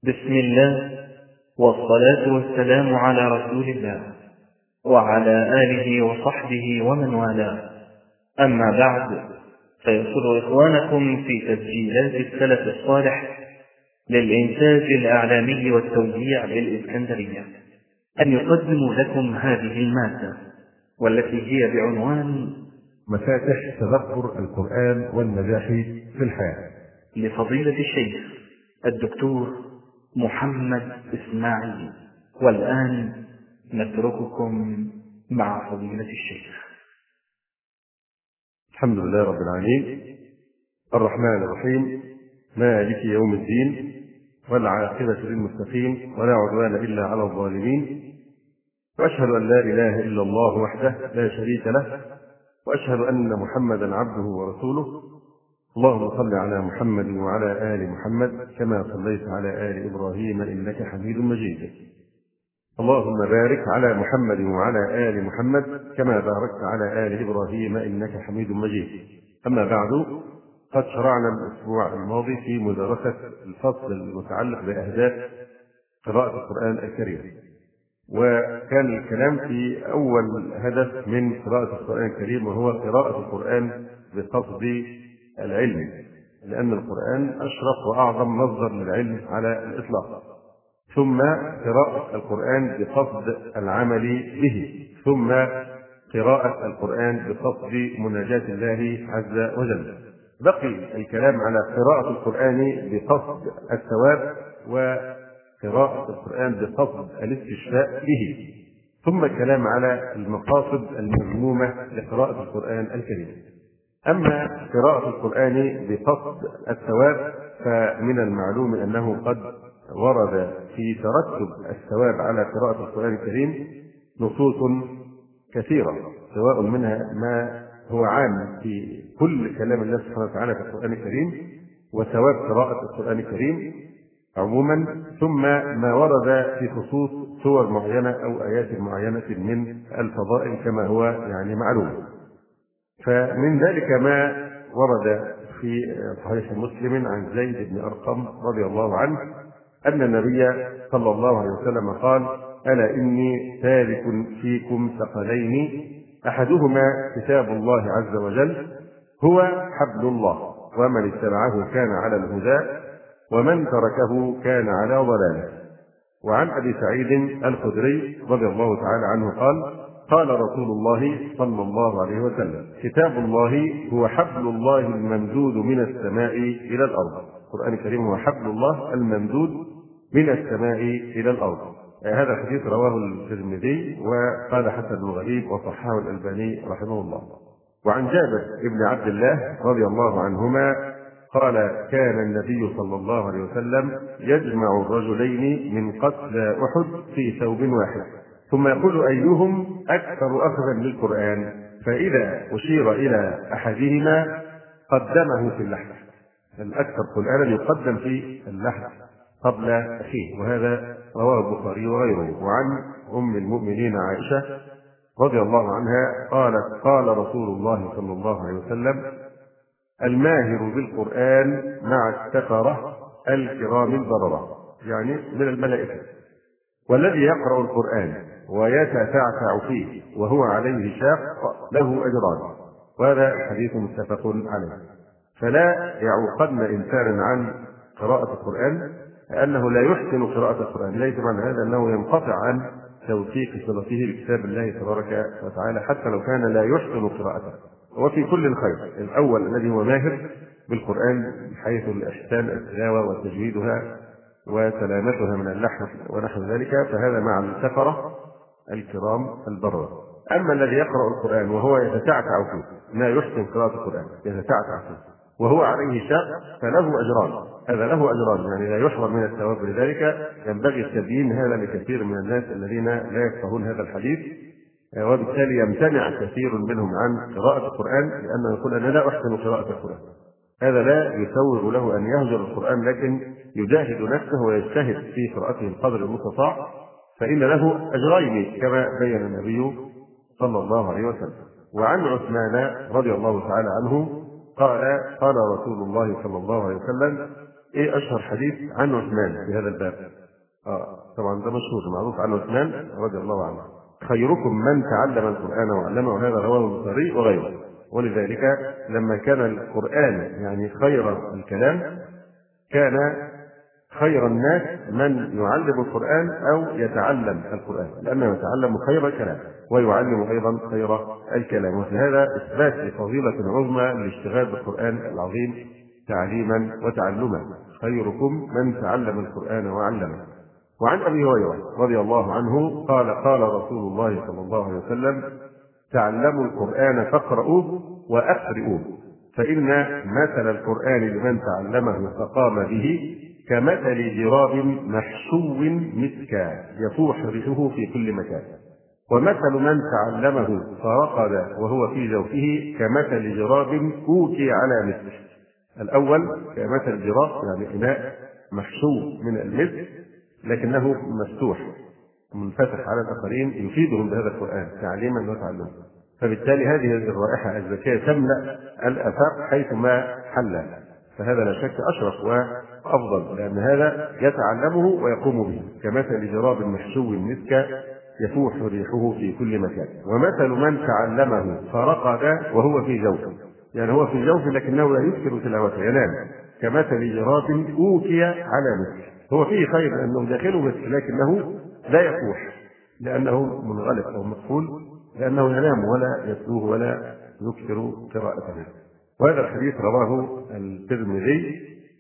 بسم الله، والصلاة والسلام على رسول الله وعلى آله وصحبه ومن والاه. أما بعد، فيسر إخوانكم في تسجيلات السلف الصالح للإنتاج الإعلامي والتوزيع بالإسكندرية أن يقدموا لكم هذه المادة، والتي هي بعنوان مفاتح تدبر القرآن والنجاح في الحياة، لفضيلة الشيخ الدكتور محمد إسماعيل. والآن نترككم مع فضيلة الشيخ. الحمد لله رب العالمين، الرحمن الرحيم، مالك يوم الدين، والعاقبة للمتقين، ولا عدوان إلا على الظالمين، وأشهد أن لا إله إلا الله وحده لا شريك له، وأشهد أن محمدا عبده ورسوله. اللهم صل على محمد وعلى آل محمد كما صليت على آل إبراهيم إنك حميد مجيد. اللهم بارك على محمد وعلى آل محمد كما باركت على آل إبراهيم إنك حميد مجيد. أما بعد، قد شرعنا الأسبوع الماضي في مدرسة الفصل المتعلق بأهداف قراءة القرآن الكريم، وكان الكلام في أول هدف من قراءة القرآن الكريم، وهو قراءة القرآن بقصد العلم، لأن القرآن أشرف وأعظم مصدر للعلم على الإطلاق. ثم قراءة القرآن بقصد العمل به، ثم قراءة القرآن بقصد مناجاة الله عز وجل. بقي الكلام على قراءة القرآن بقصد الثواب، وقراءة القرآن بقصد الاستشفاء به، ثم الكلام على المقاصد المذمومة لقراءة القرآن الكريم. أما قراءة القرآن بقصد الثواب، فمن المعلوم أنه قد ورد في ترتب الثواب على قراءة القرآن الكريم نصوص كثيرة، سواء منها ما هو عام في كل كلام الله سبحانه وتعالى في القرآن الكريم وثواب قراءة القرآن الكريم عموما، ثم ما ورد في خصوص سور معينة أو آيات معينة من الفضائل كما هو معلوم. فمن ذلك ما ورد في صحيح مسلم عن زيد بن أرقم رضي الله عنه أن النبي صلى الله عليه وسلم قال: ألا إني تارك فيكم ثقلين، أحدهما كتاب الله عز وجل، هو حبل الله، ومن اتبعه كان على الهدى، ومن تركه كان على ضلاله. وعن أبي سعيد الخدري رضي الله تعالى عنه قال: قال رسول الله صلى الله عليه وسلم: كتاب الله هو حبل الله الممدود من السماء إلى الأرض. القرآن الكريم هو حبل الله الممدود من السماء إلى الأرض. هذا الحديث رواه الترمذي وقال حسن غريب وصححه الألباني رحمه الله. وعن جابر بن عبد الله رضي الله عنهما قال: كان النبي صلى الله عليه وسلم يجمع الرجلين من قتلى أحد في ثوب واحد، ثم يقول: أيهم أكثر أخذا للقرآن؟ فإذا أشير إلى أحدهما قدمه في اللحد. الأكثر قرآنا يقدم في اللحد قبل أخيه، وهذا رواه البخاري وغيره. وعن أم المؤمنين عائشة رضي الله عنها قالت: قال رسول الله صلى الله عليه وسلم: الماهر بالقرآن مع السفرة الكرام البررة، يعني من الملائكة، والذي يقرأ القرآن ويتتعتع فيه وهو عليه شاق له أجران. وهذا الحديث متفق عليه. فلا يعوقن إنسانا عن قراءة القرآن أنه لا يحسن قراءة القرآن، ليس معنى هذا أنه ينقطع عن توثيق صلته بكتاب الله تبارك وتعالى حتى لو كان لا يحسن قراءته. وفي كل خير: الأول الذي هو ماهر بالقرآن بحيث الإحسان التلاوة وتجويدها وسلامتها من اللحن ونحو ذلك، فهذا مع السفرة الكرام البررة. أما الذي يقرأ القرآن وهو يتتعتع فيه، ما يحسن قراءة القرآن يتتعتع فيه وهو عليه شاق، فله أجران. هذا له أجران، يعني لا يحرم من الثواب. لذلك ينبغي التبيين هذا لكثير من الناس الذين لا يفقهون هذا الحديث، وبالتالي يمتنع كثير منهم عن قراءة القرآن لأنه يقول: أنا لا أحسن قراءة القرآن. هذا لا يسوغ له أن يهجر القرآن، لكن يجاهد نفسه ويجتهد في قراءته القدر المستطاع، فإن له أجرين كما بين النبي صلى الله عليه وسلم. وعن عثمان رضي الله تعالى عنه قال: قال رسول الله صلى الله عليه وسلم: إيه أشهر حديث عن عثمان في هذا الباب؟ طبعا ده مشهور معروف عن عثمان رضي الله عنه: خيركم من تعلم القرآن وعلمه. وهذا رواه البخاري وغيره. ولذلك لما كان القرآن يعني خير الكلام، كان خير الناس من يعلم القرآن أو يتعلم القرآن، لأنه يتعلم خير الكلام ويعلم أيضا خير الكلام. وفي هذا إثبات لفضيلة عظمى للاشتغال بالقرآن العظيم تعليما وتعلما: خيركم من تعلم القرآن وعلمه. وعن أبي هريرة رضي الله عنه قال: قال رسول الله صلى الله عليه وسلم: تعلموا القرآن فاقرؤوه وأقرئوه، فإن مثل القرآن لمن تعلمه فقام به كمثل جراب محشو مسكا يفوح ريحه في كل مكان، ومثل من تعلمه فرقد وهو في جوفه كمثل جراب أوتي على مسك. الأول كمثل جراب يعني إناء محشو من المسك لكنه مفتوح منفتح على الآخرين يفيدهم بهذا القرآن تعليما وتعلما، فبالتالي هذه الرائحة الزكية تملأ الآفاق حيثما حل. فهذا لا شك أشرف وأفضل، لأن هذا يتعلمه ويقوم به كمثل جراب محشو مسكا يفوح ريحه في كل مكان. ومثل من تعلمه فرقد وهو في جوفه، يعني هو في جوفه لكنه لا يكثر تلاوته ينام، كمثل جراب أوتي على مسك. هو فيه خير لأنه داخله مسك لكنه لا يفوح لأنه منغلق أو مقفول، لأنه ينام ولا يتلوه ولا يكثر قراءته. وهذا الحديث رواه الترمذي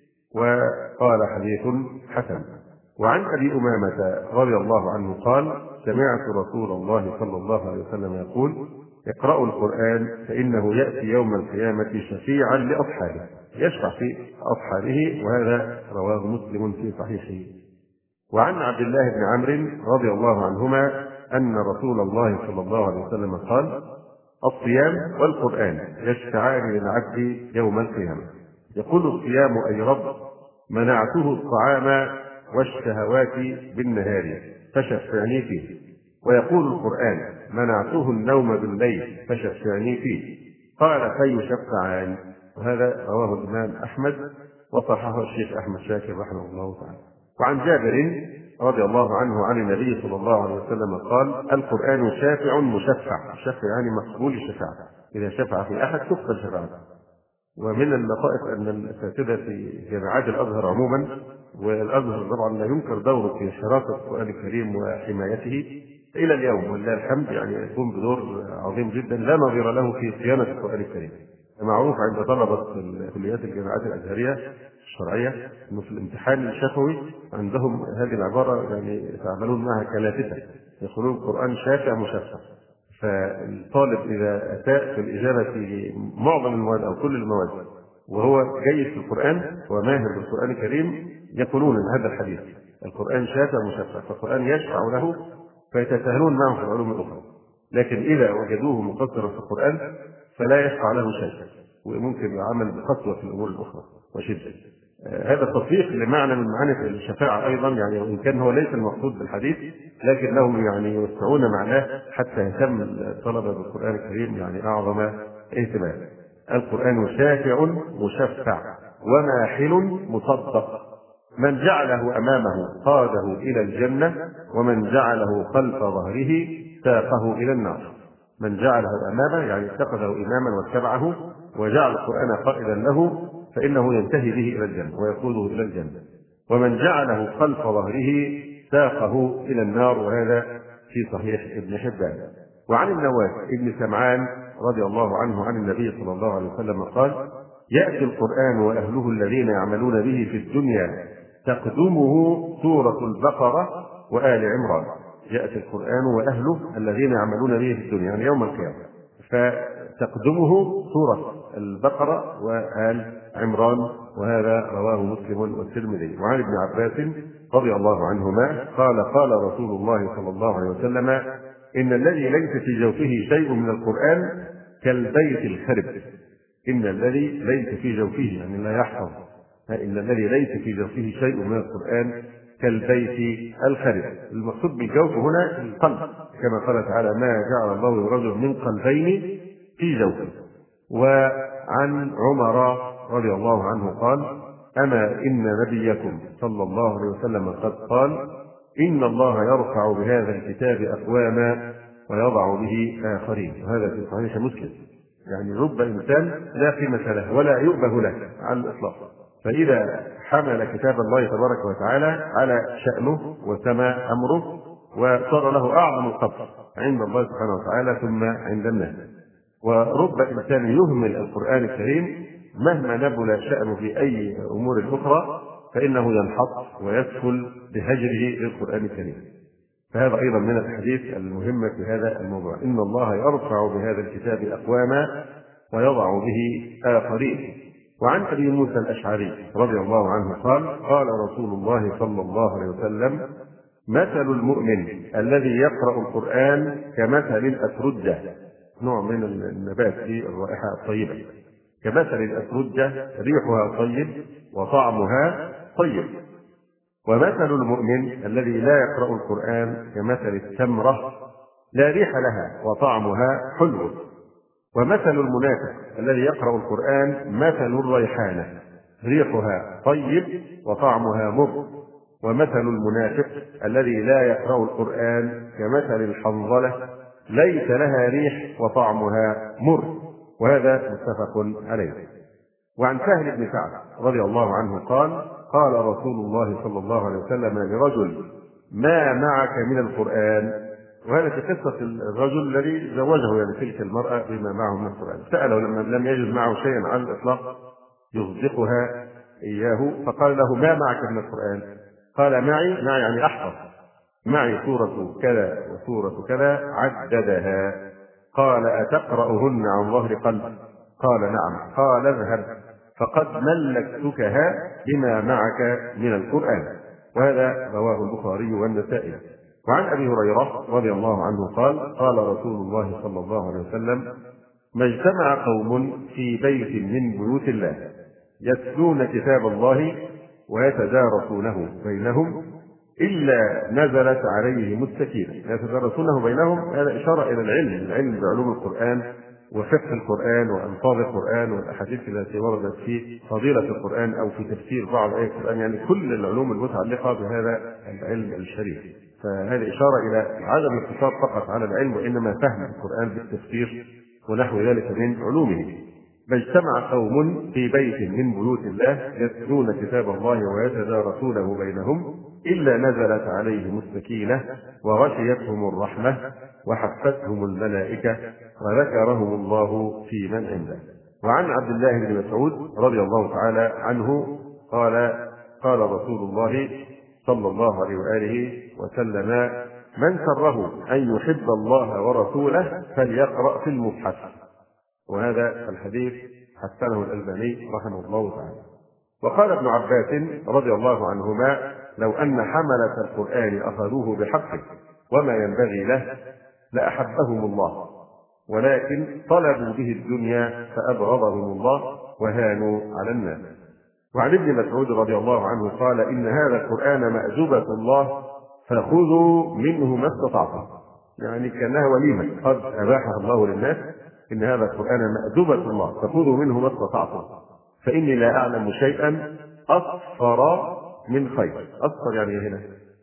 وقال حديث حسن. وعن أبي أمامة رضي الله عنه قال: سمعت رسول الله صلى الله عليه وسلم يقول: اقرأوا القرآن فإنه يأتي يوم القيامة شفيعا لأصحابه، يشفع في أصحابه. وهذا رواه مسلم في صحيحه. وعن عبد الله بن عمرو رضي الله عنهما أن رسول الله صلى الله عليه وسلم قال: الصيام والقرآن يشفعان للعبد يوم القيامة. يقول الصيام: أي رب منعته الطعام والشهوات بالنهار فشفعني فيه. ويقول القرآن: منعته النوم بالليل فشفعني فيه. قال: فيشفعان. وهذا رواه الإمام أحمد وصححه الشيخ أحمد شاكر رحمه الله تعالى. وعن جابر رضي الله عنه عن النبي صلى الله عليه وسلم قال: القرآن شافع مشفع. الشفع يعني مقبول الشفاعة، إذا شفع في أحد تقبل شفاعته. ومن اللطائف أن الأساتذة في جامعات الأزهر عموما، والأزهر طبعا لا ينكر دوره في حراسة القرآن الكريم وحمايته إلى اليوم ولله الحمد، يعني يقوم بدور عظيم جدا لا نظير له في صيانة القرآن الكريم. معروف عند طلبة كليات الجامعات الأزهرية الشرعية أنه في الامتحان الشفوي عندهم هذه العبارة يعني يتعاملون معها كلافتة، يقولون القرآن شافع مشفع. فالطالب إذا أساء في الإجابة في معظم المواد أو كل المواد وهو جيد في القرآن وماهر بالقرآن الكريم، يقولون أن هذا الحديث القرآن شافع مشفع، فالقرآن يشفع له فيتساهلون معه في العلوم الأخرى. لكن إذا وجدوه مقصرا في القرآن فلا يشفع له شيء، وممكن يعمل بخطوة في الأمور الأخرى وشدة. هذا تطبيق لمعنى من معاني الشفاعة أيضا، يعني وإن كان هو ليس المقصود بالحديث لكنهم يعني يوسعون معناه حتى يهتم الطلبة بالقرآن الكريم يعني أعظم اهتمام. القرآن شافع مشفع وماحل مصدق، من جعله أمامه قاده إلى الجنة، ومن جعله خلف ظهره ساقه إلى النار. من جعله أمامه يعني اتخذه إماما واتبعه وجعل القرآن قائدا له فإنه ينتهي به إلى الجنة ويقوده إلى الجنة، ومن جعله خلف ظهره ساقه إلى النار. وهذا في صحيح ابن حبان. وعن النواس ابن سمعان رضي الله عنه عن النبي صلى الله عليه وسلم قال: يأتي القرآن وأهله الذين يعملون به في الدنيا تقدمه سورة البقرة وآل عمران. يأتي القرآن وأهله الذين يعملون به في الدنيا يعني يوم القيامة، فتقدمه سورة البقرة وآل عمران. وهذا رواه مسلم والترمذي. وعن ابن عباس رضي الله عنهما قال: قال رسول الله صلى الله عليه وسلم: إن الذي ليس في جوفه شيء من القرآن كالبيت الخرب. إن الذي ليس في جوفه يعني لا يحفظ، إن الذي ليس في جوفه شيء من القرآن كالبيت الخرب. المقصود بالجوف هنا القلب، كما قال تعالى: ما جعل الله لرجل من قلبين في جوفه. وعن عمر رضي الله عنه قال: أما إن نبيكم صلى الله عليه وسلم قد قال: إن الله يرفع بهذا الكتاب أقواما ويضع به آخرين. وهذا في صحيح مسلم. يعني رب إنسان لا قيمة له ولا يؤبه له على الإطلاق، فإذا حمل كتاب الله تبارك وتعالى على شأنه وسمى أمره وصار له أعظم القدر عند الله سبحانه وتعالى ثم عند الناس. ورب إنسان يهمل القرآن الكريم مهما نبل شأنه في أي أمور أخرى فإنه ينحط ويسفل بهجره للقرآن الكريم. فهذا أيضا من الحديث المهمة في هذا الموضوع: إن الله يرفع بهذا الكتاب أقواما ويضع به آخرين. وعن أبي موسى الأشعري رضي الله عنه قال: قال رسول الله صلى الله عليه وسلم: مثل المؤمن الذي يقرأ القرآن كمثل الأسرجة، نوع من النبات في الرائحة الطيبة، كمثل الأسرجة ريحها طيب وطعمها طيب. ومثل المؤمن الذي لا يقرأ القرآن كمثل التمرة لا ريح لها وطعمها حلو. ومثل المنافق الذي يقرأ القرآن مثل الريحانة ريحها طيب وطعمها مر. ومثل المنافق الذي لا يقرأ القرآن كمثل الحنظلة ليس لها ريح وطعمها مر. وهذا متفق عليه. وعن سهل بن سعد رضي الله عنه قال: قال رسول الله صلى الله عليه وسلم لرجل: ما معك من القرآن؟ وهذا في قصة الرجل الذي زوجه يعني تلك المرأة بما معه من القرآن. سأله لما لم يجد معه شيئا على الإطلاق يصدقها إياه، فقال له: ما معك من القرآن؟ قال: معي يعني أحفظ، معي سورة كذا وسورة كذا، عددها. قال: أتقرأهن عن ظهر قلب؟ قال: نعم. قال: اذهب فقد ملكتكها بما معك من القرآن. وهذا رواه البخاري والنسائي. وعن أبي هريرة رضي الله عنه قال: قال رسول الله صلى الله عليه وسلم: ما اجتمع قوم في بيت من بيوت الله يتلون كتاب الله ويتدارسونه بينهم إلا نزلت عليهم السكينة. يتدارسونه بينهم، هذا إشارة إلى العلم بعلوم القرآن وفقه القرآن وألفاظ القرآن والأحاديث التي وردت في فضيلة القرآن أو في تفسير بعض آيات القرآن، يعني كل العلوم المتعلقة بهذا العلم الشريف. فهذه إشارة إلى عدم الاقتصار فقط على العلم وإنما فهم القرآن بالتفسير ونحو ذلك من علومه. ما اجتمع قوم في بيت من بيوت الله يتلون كتاب الله ويتدارسونه بينهم إلا نزلت عليهم السكينة وغشيتهم الرحمة وحفتهم الملائكة وذكرهم الله في من عنده. وعن عبد الله بن مسعود رضي الله تعالى عنه قال: قال رسول الله صلى الله عليه وآله وسلم: من سره أن يحب الله ورسوله فليقرأ في المصحف. وهذا الحديث حسنه الألباني رحمه الله تعالى. وقال ابن عباس رضي الله عنهما: لو أن حملة القرآن أخذوه بحقه وما ينبغي له لأحبهم الله، ولكن طلبوا به الدنيا فأبغضهم الله وهانوا على الناس. وعن ابن مسعود رضي الله عنه قال: إن هذا القرآن مأدبة الله فخذوا منه ما استطعتم. يعني كأنها وليمة قد أباحها الله للناس. إن هذا القرآن مأدبة الله فخذوا منه ما استطعتم، فإني لا أعلم شيئا أصفر من خير. أصفر يعني هنا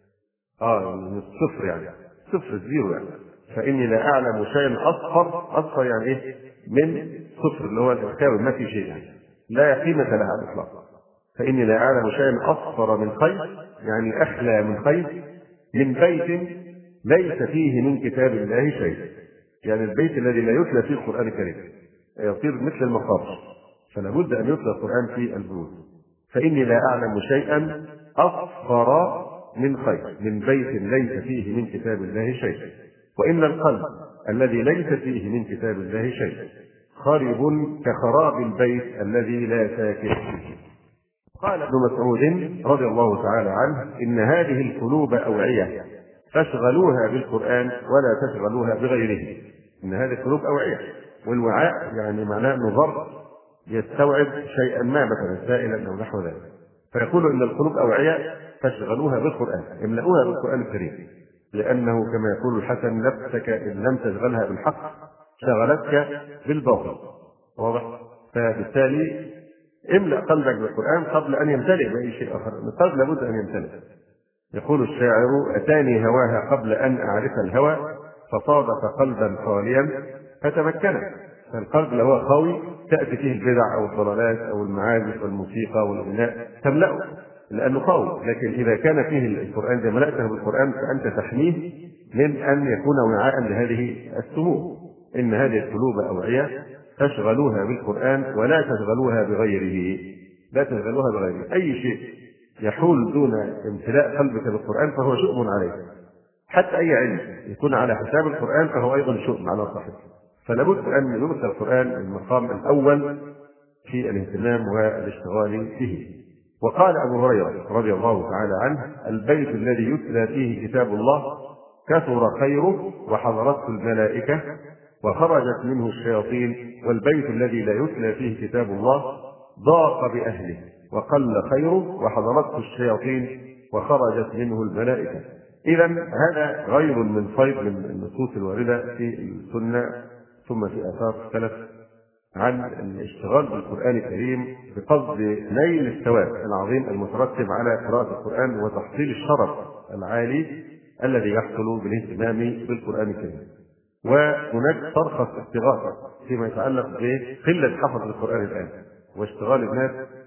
من الصفر، يعني صفر الزيرو يعني. فإني لا أعلم شيئا أصفر يعني إيه؟ من صفر اللي هو الخاوي، ما في شيء يعني لا قيمة لها على الإطلاق. فإني لا أعلم شيئا أصفر من خير يعني أخلى من خير من بيت ليس فيه من كتاب الله شيء. يعني البيت الذي لا يتلى فيه القرآن الكريم يصير مثل المقابر، فلا بد أن يتلى القرآن في البيوت. فإني لا أعلم شيئا أصفر من خير من بيت ليس فيه من كتاب الله شيء. وإن القلب الذي ليس فيه من كتاب الله شيء خرب كخراب البيت الذي لا ساكن فيه. قال ابن مسعود رضي الله تعالى عنه: إن هذه القلوب أوعية فاشغلوها بالقرآن ولا تشغلوها بغيره. إن هذه القلوب أوعية، والوعاء يعني معناه نظر يستوعب شيئا ما مثلا سائلا أو نحو ذلك. فيقول إن القلوب أوعية فاشغلوها بالقرآن، املأوها بالقرآن الكريم، لأنه كما يقول الحسن: نفسك إن لم تشغلها بالحق شغلتك بالباطل. واضح؟ فبالتالي املأ قلبك بالقرآن قبل أن يمتلئ بأي شيء آخر، القلب لابد أن يمتلئ. يقول الشاعر: أتاني هواها قبل أن أعرف الهوى، فصادف قلبا خاليا فتمكن. فالقلب لو هو خاوي تأتي فيه البدع أو الضلالات أو المعازف والموسيقى والغناء تملأه لأنه قوي. لكن إذا كان فيه القرآن، إذا ملأته بالقرآن فأنت تحميه من أن يكون وعاء لهذه السموم. إن هذه القلوب أوعية فاشغلوها بالقرآن ولا تشغلوها بغيره. لا تشغلوها بغيره. أي شيء يحول دون امتلاء قلبك بالقرآن فهو شؤم عليك. حتى أي علم يكون على حساب القرآن فهو أيضا شؤم على صاحبه. فلا بد أن يمثل القرآن المقام الأول في الاهتمام والاشتغال به. وقال أبو هريرة رضي الله تعالى عنه: البيت الذي يتلى فيه كتاب الله كثر خيره وحضرته الملائكة وخرجت منه الشياطين، والبيت الذي لا يتلى فيه كتاب الله ضاق بأهله وقل خيره وحضرته الشياطين وخرجت منه الملائكة. إذا هذا غير من فيض من النصوص الواردة في السنة ثم في آثار السلف عن الاشتغال بالقرآن الكريم بقصد نيل الثواب العظيم المترتب على قراءة القرآن وتحصيل الشرف العالي الذي يحصل بالاهتمام بالقرآن الكريم. وهناك ترخص استغاثة فيما يتعلق بقلة حفظ القرآن الآن واشتغال الناس،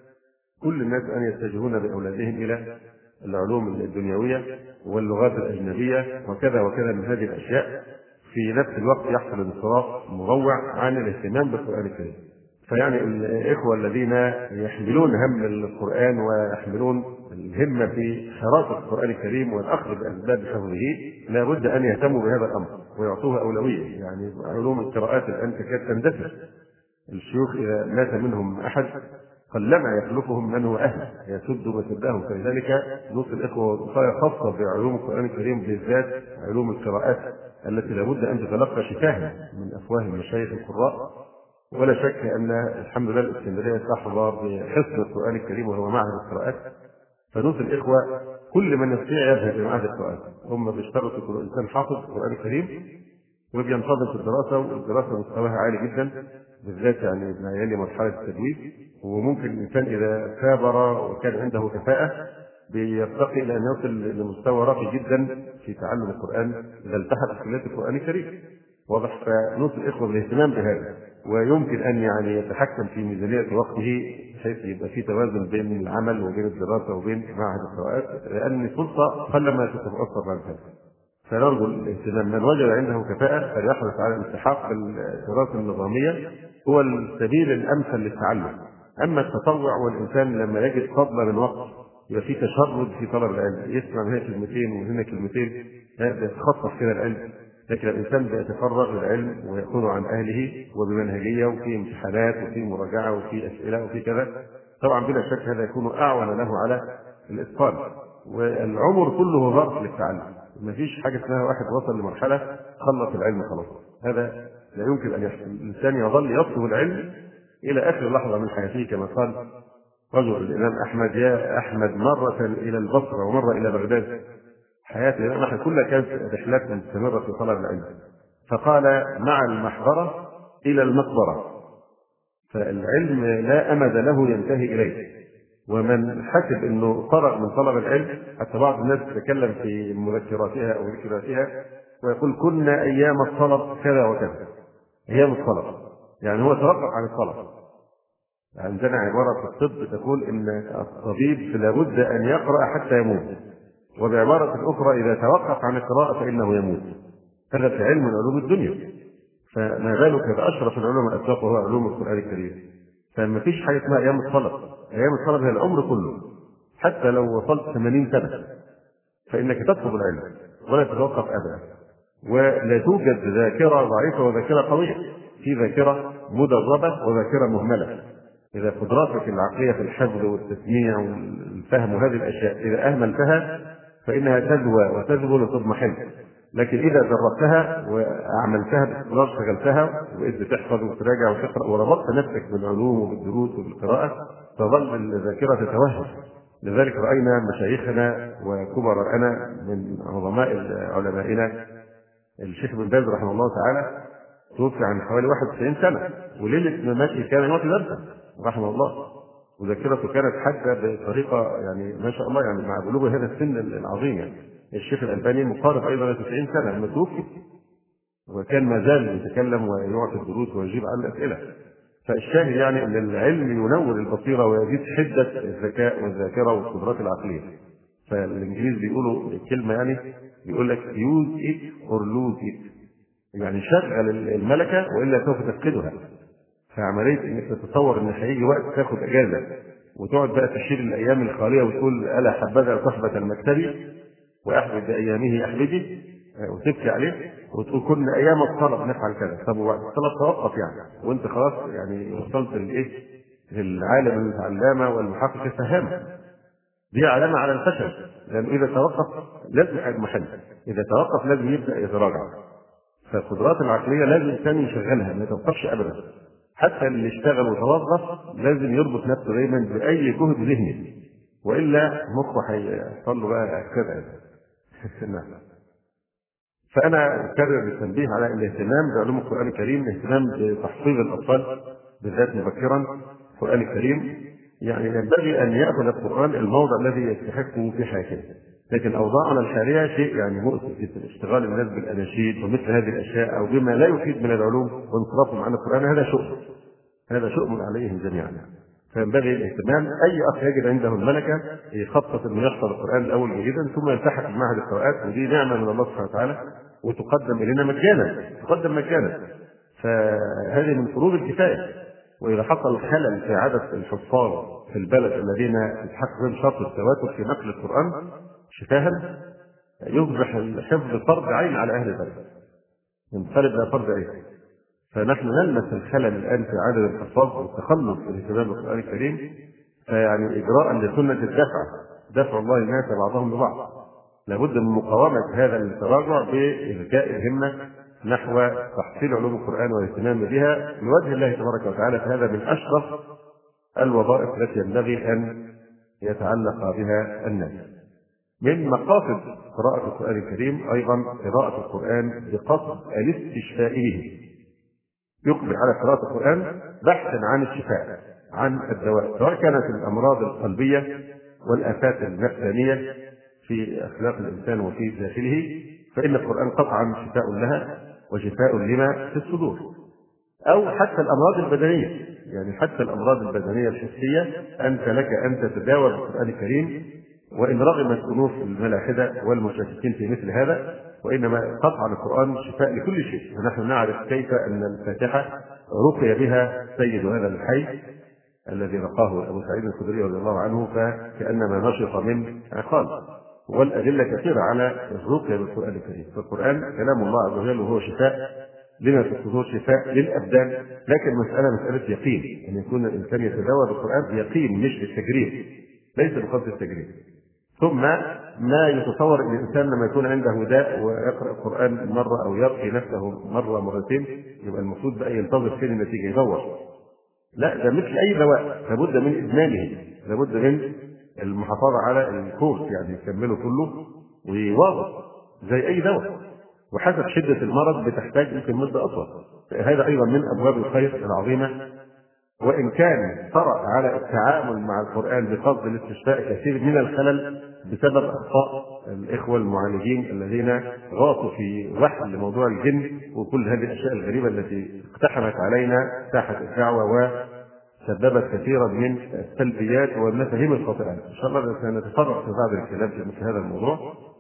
كل الناس أن يتجهون بأولادهم إلى العلوم الدنيوية واللغات الأجنبية وكذا وكذا من هذه الأشياء. في نفس الوقت يحصل انصراف مروع عن الاهتمام بالقرآن الكريم. فيعني الإخوة الذين يحملون هم القرآن ويحملون الهمة في حراسة القرآن الكريم والأخذ بأسباب حفظه لا بد أن يهتموا بهذا الأمر ويعطوه أولوية. يعني علوم القراءات الآن تكاد تندثر. الشيوخ إذا مات منهم أحد قلما يخلفهم من هو أهل يسد مسدهم. فلذلك نص الإخوة وصايا خاصة بعلوم القرآن الكريم بالذات علوم القراءات التي لابد أن تتلقى شفاها من أفواه المشايخ القراء. ولا شك أن الحمد لله الإسكندرية تحظى بحفظ القرآن الكريم وهو معهد القراءات. فنص الإخوة كل من يستطيع يذهب إلى معهد القراءات. هم بيشترطوا كل إنسان حافظ القرآن الكريم وبينتظم في الدراسة، والدراسة مستواها عالي جدا بالذات يعني بنعيان مرحلة التدريب. وممكن الإنسان إذا ثابر وكان عنده كفاءة بيرتقي إلى أن يصل لمستوى راقي جدا في تعلم القرآن إذا التحق بكلية القرآن الكريم. واضح. فنص الإخوة بالاهتمام بهذا، ويمكن أن يعني يتحكم في ميزانية وقته بحيث يبقى في توازن بين العمل وبين الدراسة وبين معهد القراءات، لأن الفرصة قلما تتوفر بعد هذا. فنرجو الاهتمام. من وجد عنده كفاءة فليحرص على الالتحاق بالدراسة النظامية، هو السبيل الأمثل للتعلم. أما التطوع والإنسان لما يجد فضل من وقت يبقى في تشرد في طلب العلم، يسمع من هنا كلمتين ومن هنا كلمتين يتخطف كده العلم. لكن الإنسان بيتفرغ للعلم ويكون عن أهله وبمنهجية وفي امتحانات وفي مراجعة وفي أسئلة وفي كذا، طبعا بلا شك هذا يكون أعون له على الإتقان. والعمر كله ظرف للتعلم. ما فيش حاجة اسمها واحد وصل لمرحلة خلص العلم خلاص، هذا لا يمكن أن يحصل. الإنسان يظل يطلب العلم إلى آخر لحظة من حياته، كما قال رجل الإمام أحمد: يا أحمد مرة إلى البصرة ومرة إلى بغداد. حياة الإمام أحمد كلها كانت رحلات مستمرة في طلب العلم. فقال: مع المحبرة إلى المقبرة. فالعلم لا أمد له ينتهي إليه. ومن حسب أنه فرغ من طلب العلم، حتى بعض الناس تتكلم في مذكراتها أو ذكرياتها ويقول: كنا أيام الطلب كذا وكذا. أيام الطلب يعني هو توقف عن الطلب. عندنا عبارة في الطب تقول إن الطبيب لابد أن يقرأ حتى يموت، وبعبارة أخرى إذا توقف عن القراءة فإنه يموت. هذا في علم من علوم الدنيا، فما بالك بأشرف العلوم الأسباب وهو علوم القرآن الكريم. فما فيش حاجة اسمها أيام الطلب. أيام الطلب هي العمر كله. حتى لو وصلت 80 سنة فإنك تطلب العلم ولا تتوقف أبدا. ولا توجد ذاكرة ضعيفة وذاكرة قوية، في ذاكرة مدربة وذاكرة مهملة. إذا قدراتك العقلية في الحفظ والتسميع والفهم وهذه الأشياء إذا أهملتها فإنها تزوى وتذبل وتضمحل. لكن إذا دربتها وأعملتها باستمرار، شغلتها وبقيت بتحفظ وتراجع وتقرأ وربطت نفسك بالعلوم وبالدروس وبالقراءة، تظل الذاكرة تتوهج. لذلك رأينا مشايخنا وكبراءنا من عظماء علمائنا الشيخ ابن باز رحمه الله تعالى توفي عن حوالي 91 سنة، وليلة مماته كان يعطي درسا رحمه الله. وذاكرته كانت حادة بطريقة يعني ما شاء الله، يعني مع بلوغ هذا السن العظيم. يعني الشيخ الألباني مقارب أيضا 90 سنة لما توفي، وكان ما زال يتكلم ويعطي الدروس ويجيب عن الأسئلة. فالشاهد يعني أن العلم ينور البصيرة ويزيد حدة الذكاء والذاكرة والقدرات العقلية. فالإنجليز بيقولوا الكلمة يعني بيقول لك use it or lose it، يعني شغل الملكة وإلا سوف تفقدها. فعملية إنك تتصور إن هيجي وقت تاخد أجازة وتقعد بقى تشير الأيام الخالية وتقول ألا حبذا صحبة المكتبي وأحمد بأيامه أحمدي، وتبكي عليه وتقول كنا أيام الطلب نفعل كذا. طب وبعد الطلب توقف يعني، وأنت خلاص يعني وصلت للإيه؟ للعالم العلامة والمحقق الفهامة. دي علامة على الفشل، لأنه إذا توقف لازم يحل محل، إذا توقف لازم يبدأ يتراجع. فالقدرات العقلية لازم الإنسان يشغلها، ما توقفش أبدا. حتى اللي اشتغل وتوظف لازم يربط نفسه دايما بأي جهد ذهني، وإلا مخه هيحصل له بقى كده. نعم. فأنا أكرر التنبيه على الاهتمام بعلوم القرآن الكريم، الاهتمام بتحفيظ الأطفال بالذات مبكرا القرآن الكريم. يعني ينبغي أن يأخذ القرآن الموضع الذي يستحقه في حياته. لكن أوضاعنا الحالية شيء يعني مؤسف جدا، اشتغال الناس بالأناشيد ومثل هذه الأشياء أو بما لا يفيد من العلوم وانصرافهم عن القرآن، هذا شؤم عليهم جميعا. فينبغي الاهتمام. أي أخ يجد عنده الملكة يخطط أنه يحفظ القرآن الأول جيدا ثم يلتحق بمعهد القراءات، ودي نعمة من الله سبحانه وتعالى وتقدم إلينا مجانا. فهذه من فروض الكفاية. وإذا حصل خلل في عدد الحفاظ في البلد الذين يتحقق بهم شرط التواتر في نقل القرآن شفاها، يصبح الحفظ فرض عين على أهل البلد، ينقلب إلى فرض عين. فنحن نلمس الخلل الآن في عدد الحفاظ والتخلص في الاهتمام بالقرآن الكريم. فيعني إجراء لسنة دفع الله الناس بعضهم ببعض، لابد من مقاومة هذا التراجع بإذكاء الهمة نحو تحصيل علوم القرآن والاهتمام بها لوجه الله تبارك وتعالى. فهذا من أشرف الوظائف التي ينبغي أن يتعلق بها الناس. من مقاصد قراءة القرآن الكريم أيضا قراءة القرآن بقصد الاستشفاء به. يقبل على قراءة القرآن بحثا عن الشفاء، عن الدواء، سواء كانت الأمراض القلبية والآفات النفسانية في أخلاق الإنسان وفي داخله، فإن القرآن قطعا شفاء لها وشفاء لما في الصدور. أو حتى الأمراض البدنية، يعني حتى الأمراض البدنية الحسية أنت لك أن تتداوى بالقرآن الكريم، وإن رغمت أنوف الملاحدة والمشككين في مثل هذا، وإنما قطعا القرآن شفاء لكل شيء. ونحن نعرف كيف أن الفاتحة رقي بها سيد هذا الحي الذي رقاه أبو سعيد الخدري رضي الله عنه، فكأنما نشط من عقال. والأدلة كثيرة على الرقية بالقرآن الكريم. فالقرآن كلام الله عز وجل وهو شفاء لما في الصدور، شفاء للأبدان. لكن مسألة يقين، أن يكون الإنسان يتداوى بالقرآن بيقين مش بالتجريب، ليس بقصد التجريب. ثم ما يتصور ان الانسان لما يكون عنده داء ويقرا القران مره او يرقي نفسه مره مرتين يبقى المفروض بقى ينتظر فين النتيجه يدور. لا، ده مثل اي دواء لابد من ادمانه، لابد من المحافظه على الكورس، يعني يكمله كله ويواظب زي اي دواء، وحسب شده المرض بتحتاج يمكن مده اطول. هذا ايضا من ابواب الخير العظيمه. وإن كان طرأ على التعامل مع القرآن بقصد الاستشفاء كثير من الخلل بسبب أخطاء الإخوة المعالجين الذين غاصوا في وحل موضوع الجن وكل هذه الأشياء الغريبة التي اقتحمت علينا ساحة الدعوة وسببت كثيرا من السلبيات والمفاهيم الخاطئة. إن شاء الله سنتفرغ في بعض الكلام في مثل هذا الموضوع.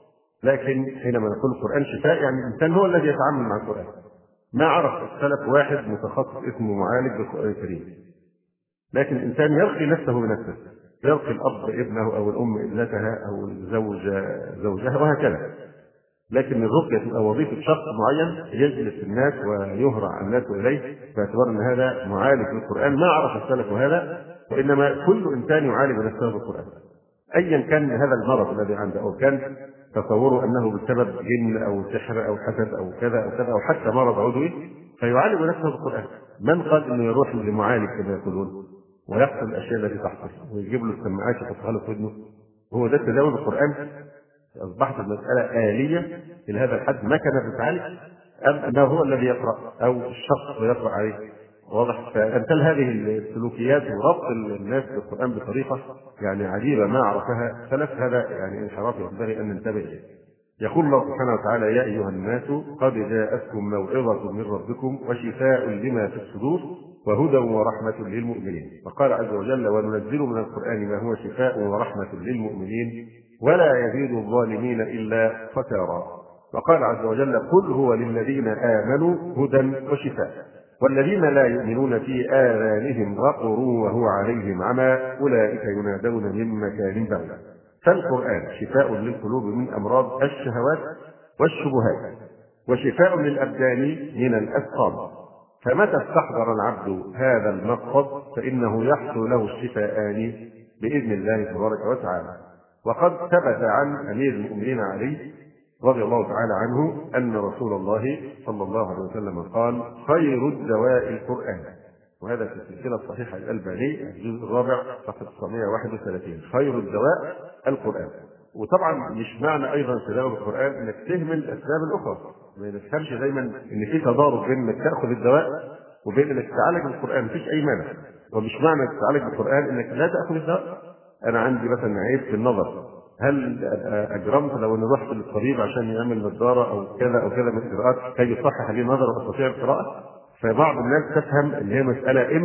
لكن حينما نقول القرآن شفاء يعني الإنسان هو الذي يتعامل مع القرآن. ما عرف السلف واحد متخصص اسمه معالج بالقرآن الكريم، لكن الإنسان يرقي نفسه بنفسه، يرقي الأب ابنه أو الأم ابنتها أو الزوج زوجها وهكذا. لكن الرقية تبقى وظيفة شخص معين يجلس الناس ويهرع الناس إليه باعتبار أن هذا معالج بالقرآن. ما عرف السلف هذا، وإنما كل إنسان يعالج نفسه بالقرآن أيا كان هذا المرض الذي عنده، أو كان تصوره أنه بسبب جن أو سحر أو حسد أو كذا أو كذا أو حتى مرض عضوي، فيعالج نفسه بالقرآن. من قال انه يروح لمعالج كما يقولون ويحصل الاشياء التي تحصل ويجيب له السماعات يحطها له في ودنه؟ هو ده التداول بالقرآن؟ اصبحت المسألة آلية الى هذا الحد ما كانت بتعالج، ام انه هو الذي يقرأ او الشخص يقرأ عليه؟ واضح؟ فأمثال هذه السلوكيات وربط الناس بالقرآن بطريقة يعني عجيبة ما عرفها سلف، هذا يعني انحراف ينبغي أن ننتبه إليه. يقول الله سبحانه وتعالى: يا أيها الناس قد جاءتكم موعظة من ربكم وشفاء لما في الصدور وهدى ورحمة للمؤمنين. وقال عز وجل: وننزل من القرآن ما هو شفاء ورحمة للمؤمنين ولا يزيد الظالمين إلا خسارا. وقال عز وجل: قل هو للذين آمنوا هدى وشفاء والذين لا يؤمنون في آذانهم وقر وهو عليهم عمى أولئك ينادون من مكان بعيد. فالقرآن شفاء للقلوب من أمراض الشهوات والشبهات وشفاء للأبدان من الأسقام، فمتى استحضر العبد هذا المقصد فإنه يحصل له الشفاءان بإذن الله تبارك وتعالى. وقد ثبت عن أمير المؤمنين علي رضي الله تعالى عنه أن رسول الله صلى الله عليه وسلم قال: خير الدواء القرآن. وهذا في السلسلة الصحيحة الألباني الجزء الرابع صفحة 931. خير الدواء القرآن. وطبعا مش معنى أيضا تداول القرآن إنك تهمل الأسباب الأخرى، ما نفهمش دايما إن في تضارب بين إنك تأخذ الدواء وبين إنك تتعالج بالقرآن، مفيش أي مانع. ومش معنى إنك تتعالج بالقرآن إنك لا تأخذ الدواء. أنا عندي مثلا عيب في النظر، هل أجرمت لو أن رحت للطبيب عشان يعمل نظارة أو كذا أو كذا من الإجراءات كي يصحح لي نظر وأستطيع القراءة؟ فبعض الناس تفهم ان هي مساله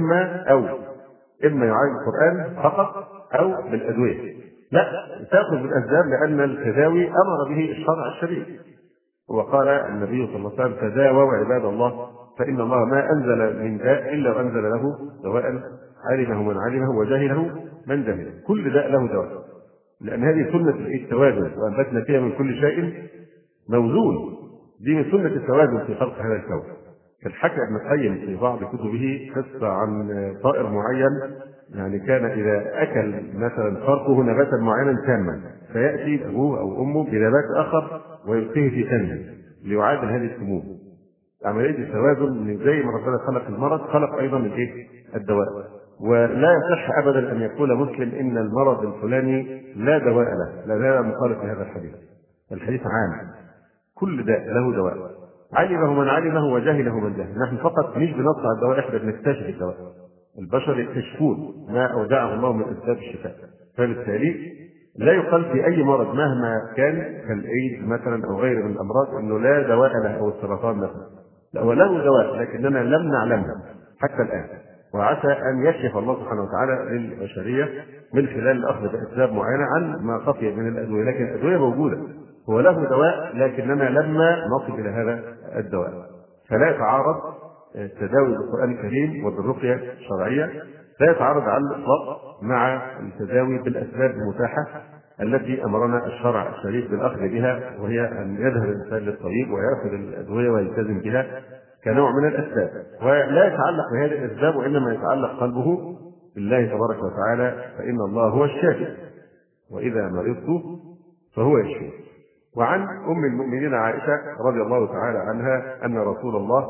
اما يعالج القران فقط او بالادويه. لا، تاخذ بالاسباب لان التداوي امر به الشرع الشريف. وقال النبي صلى الله عليه وسلم: تداووا عباد الله فان الله ما انزل من داء الا وانزل له دواء علمه من علمه وجهله من جهله. كل داء له دواء، لان هذه سنه التوازن، وانبتنا فيها من كل شيء موزون. دي من سنه التوازن في خلق هذا الكون. كان حكى ابن القيم في بعض كتبه قصة عن طائر معين، يعني كان إذا أكل مثلا فرقه نباتا معينا تاما فيأتي أبوه أو أمه بنبات آخر ويلقيه في ثانية ليعادل هذه السموم. عملية التوازن من زي ما ربنا خلق المرض خلق أيضا الدواء. ولا يصح أبدا أن يقول مسلم إن المرض الفلاني لا دواء له، لا، هذا مخالف لهذا الحديث. الحديث عام، كل داء له دواء، علمه من علمه وجهله من جهله. نحن فقط مش بنطلع الدواء، احنا بنكتشف الدواء. البشر يكتشفون ما اودعه الله من اسباب الشفاء. فبالتالي لا يقال في اي مرض مهما كان كالايدز مثلا او غيره من الامراض انه لا دواء له، او السرطان مثلا. لا، هو له دواء لكننا لم نعلمه حتى الان، وعسى ان يكشف الله سبحانه وتعالى للبشريه من خلال الاخذ باسباب معينه عن ما خفي من الادويه. لكن الادويه موجوده، هو له دواء لكننا لما نصل الى هذا الدواء. فلا يتعارض التداوي بالقران الكريم وبالرقيه الشرعيه، لا يتعارض على الاطلاق مع التداوي بالاسباب المتاحه التي امرنا الشرع الشريف بالاخذ بها، وهي ان يذهب الانسان للطبيب وياخذ الادويه ويلتزم بها كنوع من الاسباب، ولا يتعلق بهذه الاسباب وانما يتعلق قلبه بالله تبارك وتعالى، فان الله هو الشافي واذا مرضت فهو يشفي. وعن أم المؤمنين عائشة رضي الله تعالى عنها أن رسول الله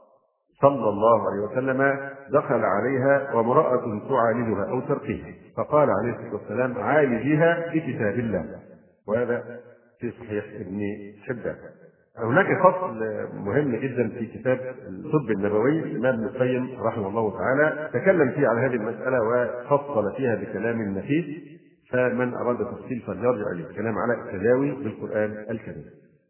صلى الله عليه وسلم دخل عليها وامرأة تعالجها أو ترقيها، فقال عليه الصلاة والسلام: عالجيها بكتاب الله. وهذا في صحيح ابن حبان. هناك فصل مهم جدا في كتاب الطب النبوي الإمام ابن القيم رحمه الله تعالى تكلم فيه على هذه المسألة وفصل فيها بكلام نفيس، فمن أراد تفصيل فليرجع إليه، الكلام على التداوي بالقرآن الكريم.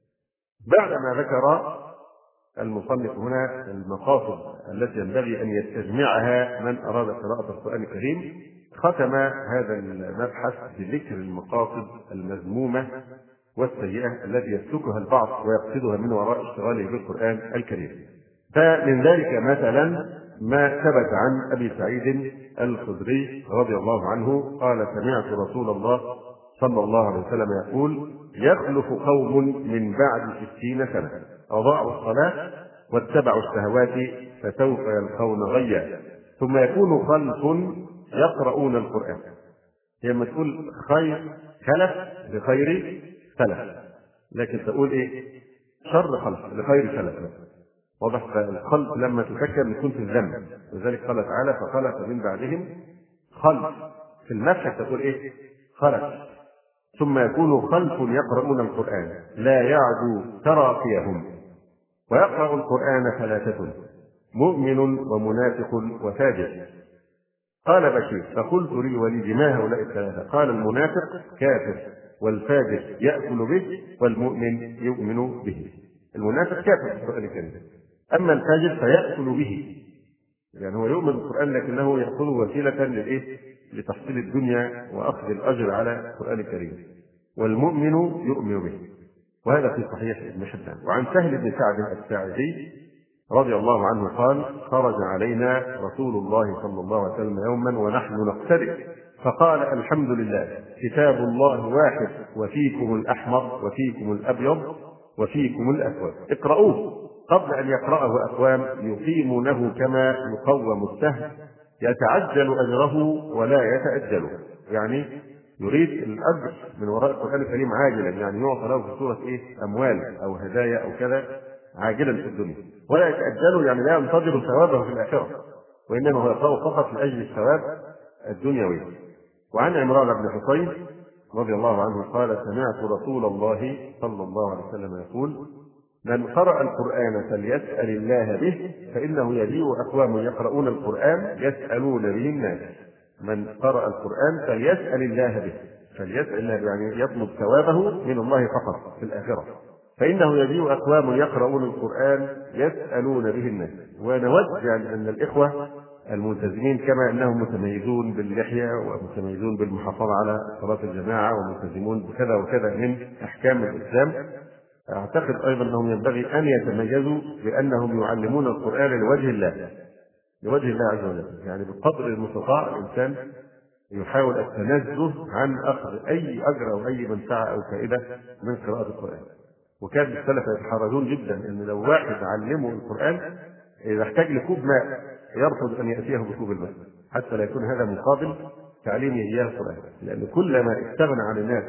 بعدما ذكر المصنف هنا المقاصد التي ينبغي أن يستجمعها من أراد قراءة القرآن الكريم، ختم هذا المبحث بذكر المقاصد المذمومة والسيئة التي يسلكها البعض ويقصدها من وراء اشتغاله بالقرآن الكريم. فمن ذلك مثلا ما ثبت عن أبي سعيد الخدري رضي الله عنه قال: سمعت رسول الله صلى الله عليه وسلم يقول: يخلف قوم من بعد 60 سنة أضاعوا الصلاة واتبعوا الشهوات فسوف يلقون غيا ثم يكون خلف يقرؤون القرآن. لما تقول خير خلف لخير سلف، لكن تقول ايه؟ شر خلف لخير سلف. واضح؟ فالخلف لما تفكر يكون في الذنب، لذلك قال تعالى: فخلف من بعدهم خلف. في المسح تقول ايه؟ خلف. ثم يكون خلف يقرؤون القرآن لا يعدو تراقيهم ويقرأ القرآن ثلاثة مؤمن ومنافق وفاجر. قال بشير: فقلت للوليد: ما هؤلاء الثلاثة؟ قال: المنافق كافر، والفاجر يأكل به، والمؤمن يؤمن به. المنافق كافر في القرآن الكريم، أما الفاجر فيأكل به، يعني هو يؤمن بالقرآن لكنه يأخذه وسيلة لتحصيل الدنيا وأخذ الأجر على القرآن الكريم، والمؤمن يؤمن به. وهذا في صحيح ابن حبان. وعن سهل بن سعد الساعدي رضي الله عنه قال: خرج علينا رسول الله صلى الله عليه وسلم يوما ونحن نقترب، فقال: الحمد لله، كتاب الله واحد، وفيكم الأحمر وفيكم الأبيض وفيكم الأسود، اقرؤوه. قبل أن يقرأه أقوام يقيمونه كما يقوم السهم، يتعجل أجره ولا يتأجله، يعني يريد الأجر من وراء القرآن الكريم عاجلا، يعني يعطى له في صورة أموال أو هدايا أو كذا عاجلا في الدنيا، ولا يتأجله يعني لا ينتظر ثوابه في الآخرة، وإنما هو يقرأه فقط لأجل الثواب الدنيوي. وعن عمران بن حصين رضي الله عنه قال: سمعت رسول الله صلى الله عليه وسلم يقول: من قرأ القرآن فليسأل الله به، فإنه يجيء أقوام يقرؤون القرآن يسألون به الناس. من قرأ القرآن فليسأل الله به، فليسأل الله يعني يطلب ثوابه من الله فقط في الآخرة، فإنه يجيء أقوام يقرؤون القرآن يسألون به الناس. ونود يعني أن الإخوة الملتزمين كما أنهم متميزون باللحية ومتميزون بالمحافظة على صلاة الجماعة وملتزمون بكذا وكذا من أحكام الإسلام، أعتقد أيضا أنهم ينبغي أن يتميزوا بأنهم يعلمون القرآن لوجه الله، لوجه الله عز وجل، يعني بقدر المستطاع الإنسان يحاول التنزه عن أخذ أي أجر أو أي منفعة أو فائدة من قراءة القرآن. وكان السلف يتحرجون جدا أن لو واحد علمه القرآن إذا احتاج لكوب ماء يرفض أن يأتيه بكوب الماء حتى لا يكون هذا مقابل تعليمه إياه القرآن، لأن كلما استغنى عن الناس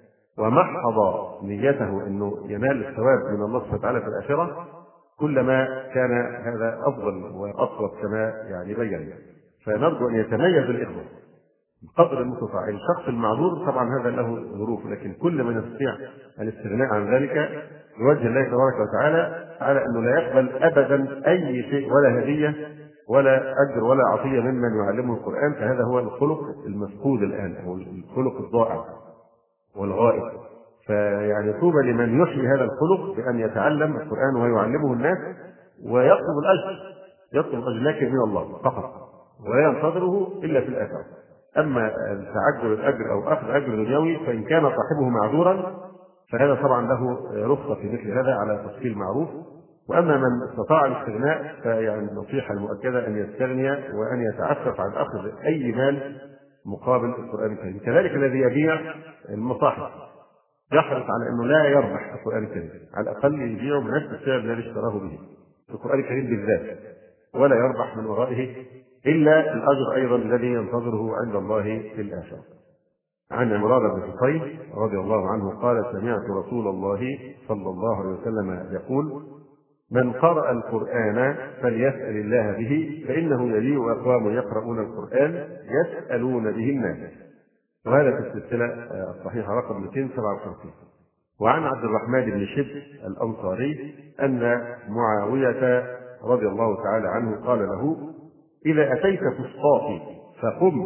ومحض نيته أنه ينال الثواب من الله سبحانه وتعالى في الآخرة كلما كان هذا أفضل وأصوب كما يعني بين. فنرجو أن يتميز الإخوة بقدر المستطاع. الشخص المعذور طبعا هذا له ظروف، لكن كل من يستطيع الاستغناء عن ذلك لوجه الله تبارك وتعالى على أنه لا يقبل أبدا أي شيء ولا هدية ولا أجر ولا عطية ممن يعلمه القرآن، فهذا هو الخلق المفقود الآن أو الخلق الضائع والغائب. فيعني طوبى لمن يحيي هذا الخلق بأن يتعلم القرآن ويعلمه الناس ويطلب الأجر، يطلب الأجر لكن من الله فقط ولا ينتظره إلا في الآخرة. أما تعجل الأجر أو أخذ أجر دنيوي فإن كان صاحبه معذورا فهذا طبعا له رخصة في مثل هذا على تفصيل معروف. وأما من استطاع الاستغناء فيعني النصيحة المؤكدة أن يستغني وأن يتعفف عن أخذ أي مال مقابل القرآن الكريم. كذلك الذي يبيع المصاحف يحرص على أنه لا يربح القرآن الكريم، على الأقل يبيعه بنفس السعر الذي اشتراه به القرآن الكريم بالذات، ولا يربح من ورائه إلا الأجر أيضا الذي ينتظره عند الله في الآخرة. عن عمران بن حصين رضي الله عنه قال: سمعت رسول الله صلى الله عليه وسلم يقول: من قرأ القرآن فليسأل الله به، فإنه يجيء أقوام يقرؤون القرآن يسألون به الناس. وهذا في السلسلة الصحيحة رقم 257. وعن عبد الرحمن بن شبل الأنصاري أن معاوية رضي الله تعالى عنه قال له: إذا أتيت في الصاف فقم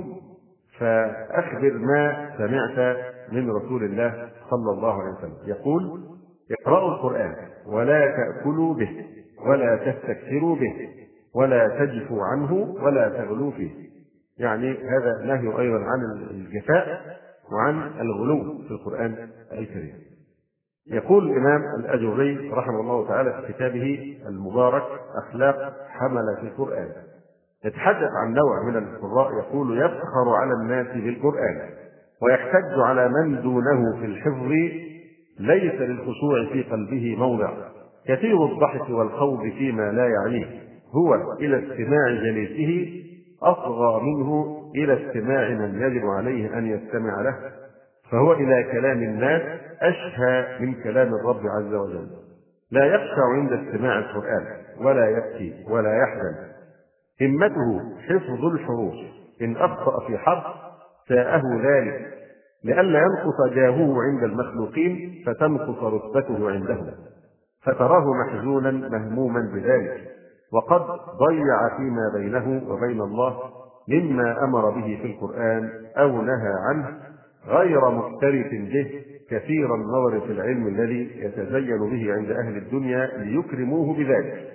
فأخبر ما سمعت من رسول الله صلى الله عليه وسلم يقول: اقرأوا القرآن ولا تأكلوا به ولا تستكثروا به ولا تجفوا عنه ولا تغلوا فيه. يعني هذا نهي أيضا عن الجفاء وعن الغلو في القرآن الكريم. يقول الإمام الأجري رحمه الله تعالى في كتابه المبارك أخلاق حملة القرآن، يتحدث عن نوع من القراء يقول: يفخر على الناس بالقرآن ويحتج على من دونه في الحفظ ليس للخشوع في قلبه موضع، كثير الضحك والخوض فيما لا يعنيه، هو إلى استماع جليسه أصغى منه إلى استماع من يجب عليه أن يستمع له، فهو إلى كلام الناس أشهى من كلام الرب عز وجل، لا يخشع عند استماع القرآن ولا يبكي ولا يحزن، همته حفظ الحروف، إن أخطأ في حرف ساءه ذلك لئلا ينقص جاهه عند المخلوقين فتنقص رتبته عندهم، فتراه محزونا مهموما بذلك، وقد ضيع فيما بينه وبين الله مما أمر به في القرآن أو نهى عنه، غير مكترث به كثير النظر في العلم الذي يتزين به عند أهل الدنيا ليكرموه بذلك،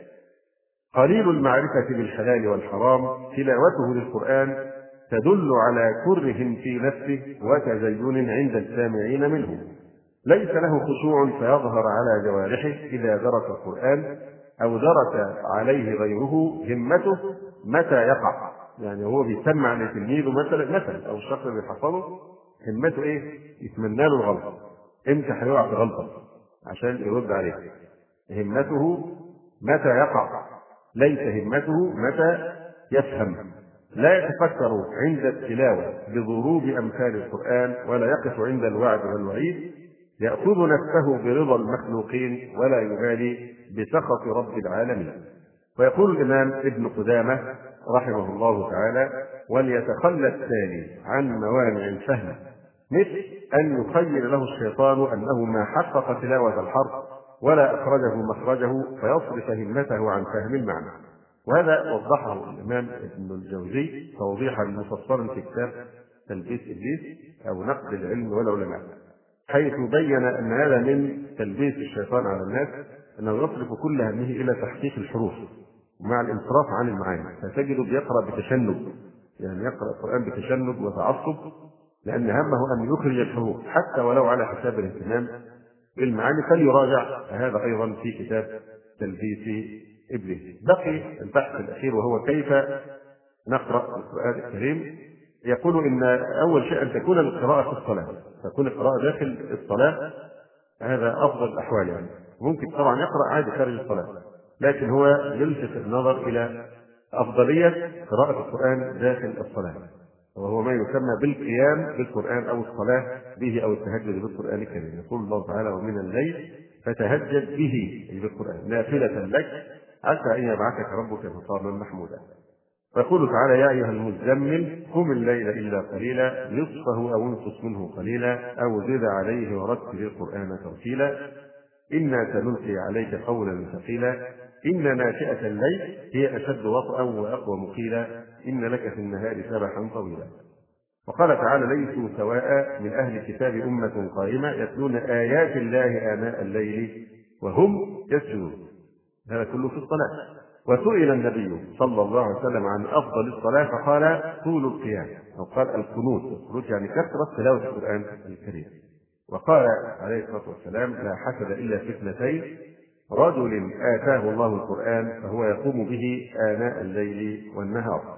قليل المعرفة بالحلال والحرام. تلاوته للقرآن تدل على كره في نفسه وتزين عند السامعين منه، ليس له خشوع فيظهر على جوارحه إذا درس القرآن أو درس عليه غيره. همته متى يقع، يعني هو بيسمع لتلميذه مثلا أو الشخص اللي بيحفظه، همته إيه؟ يتمنى له الغلطة، إمتى هيقع في غلطة عشان يرد عليه. همته متى يقع، ليس همته متى يفهم. لا يتفكر عند التلاوة بضروب أمثال القرآن، ولا يقف عند الوعد والوعيد. يأخذ نفسه برضا المخلوقين ولا يبالي بسخط رب العالمين. ويقول الإمام ابن قدامة رحمه الله تعالى: وليتخلى التالي عن موانع الفهم، مثل أن يخيل له الشيطان أنه ما حقق تلاوة الحرف ولا أخرجه مخرجه فيصرف همته عن فهم المعنى. وهذا وضحه الإمام ابن الجوزي توضيحا مفصلا في كتاب تلبيس إبليس أو نقد العلم والعلماء، حيث بين أن هذا من تلبيس الشيطان على الناس، أنه يصرف كل همه إلى تحقيق الحروف مع الانصراف عن المعاني. فتجده بيقرأ بتشنج، يعني يقرأ القرآن بتشنج وتعصب، لأن همه أن يخرج الحروف حتى ولو على حساب الاهتمام بالمعاني. فليراجع هذا أيضا في كتاب تلبيس إبليس. بقي البحث الأخير وهو كيف نقرأ القرآن الكريم. يقول إن أول شيء أن تكون القراءة في الصلاة، تكون القراءة داخل الصلاة، هذا أفضل الأحوال. يعني ممكن طبعا يقرأ عادي خارج الصلاة، لكن هو يلفت النظر إلى أفضلية قراءة القرآن داخل الصلاة، وهو ما يسمى بالقيام بالقرآن أو الصلاة به أو التهجد بالقرآن الكريم. يقول الله تعالى: ومن الليل فتهجد به، أي بالقرآن، نافلة لك عسى أن يبعثك ربك مقاما محمودا. ويقول تعالى: يا أيها المزمل قم الليل إلا قليلا نصفه أو انقص منه قليلا أو زد عليه ورتل القرآن ترتيلا إنا سنلقي عليك قولا ثقيلا إن ناشئة الليل هي أشد وطئا وأقوم قيلا إن لك في النهار سبحا طويلا. وقال تعالى: ليسوا سواء من أهل الكتاب أمة قائمة يتلون آيات الله آناء الليل وهم يسجدون. هذا كله في الصلاة. وسئل النبي صلى الله عليه وسلم عن أفضل الصلاة فقال: طول القيام، أو قال القنوت. القنوت يعني كثرة تلاوة القرآن الكريم. وقال عليه الصلاة والسلام: لا حسد إلا في اثنتين: رجل آتاه الله القرآن فهو يقوم به آناء الليل والنهار.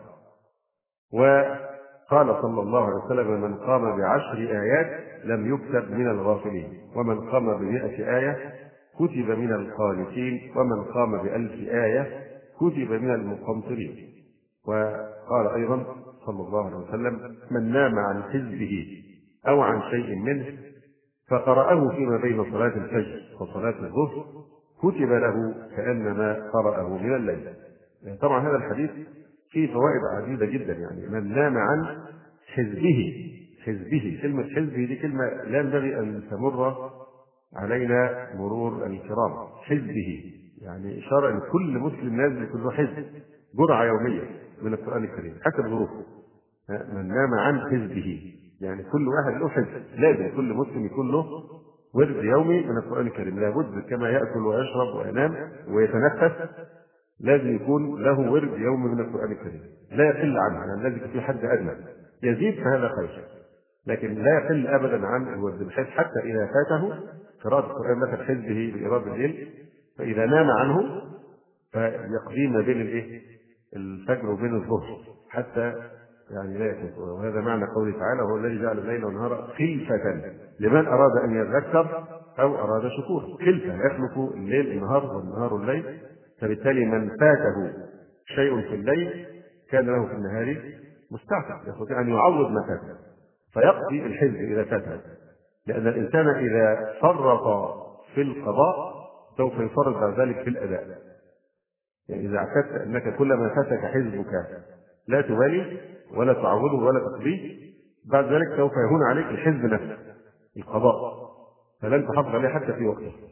وقال صلى الله عليه وسلم: من قام ب10 آيات لم يكتب من الغافلين، ومن قام ب100 آية كتب من القانتين، ومن قام ب1000 آية كتب من المقنطرين. وقال أيضا صلى الله عليه وسلم: من نام عن حزبه أو عن شيء منه فقرأه فيما بين صلاة الفجر وصلاة الظهر كتب له كأنما قرأه من الليل. طبعا هذا الحديث فيه فوائد عديدة جدا. يعني من نام عن حزبه، كلمة حزبه دي كلمة لا ينبغي أن تمر علينا مرور الكرام. حزبه يعني إشارة أن كل مسلم لازم يكون له حزب، جرعة يومية من القرآن الكريم حسب ظروفه. من نام عن حزبه يعني كل واحد له حزب، لازم كل مسلم يكون له ورد يومي من القرآن الكريم، لابد كما يأكل ويشرب وينام ويتنفس لازم يكون له ورد يومي من القرآن الكريم، لا يقل عنه، يعني لازم يكون في حد أدنى، يزيد فهذا خير، لكن لا يقل أبدا عن الورد، بحيث حتى إذا فاته قراءة القرآن مثل حزبه بإيراد الليل، فإذا نام عنه فيقضي ما بين الفجر وبين الظهر حتى يعني لا يفوت. وهذا معنى قوله تعالى: هو الذي جعل الليل والنهار خلفة لمن أراد أن يذكر أو أراد شكورا. خلفة يخلف الليل النهار والنهار الليل، فبالتالي من فاته شيء في الليل كان له في النهار مستعفى، يستطيع أن يعوض ما فاته فيقضي الحزب إذا فاته، لأن الإنسان إذا فرط في القضاء سوف يفرط بعد ذلك في الأداء. يعني إذا اعتدت أنك كلما فاتك حزبك لا تبالي ولا تعوضه ولا تقضيه، بعد ذلك سوف يهون عليك الحزب نفسه القضاء، فلن تحافظ عليه حتى في وقته.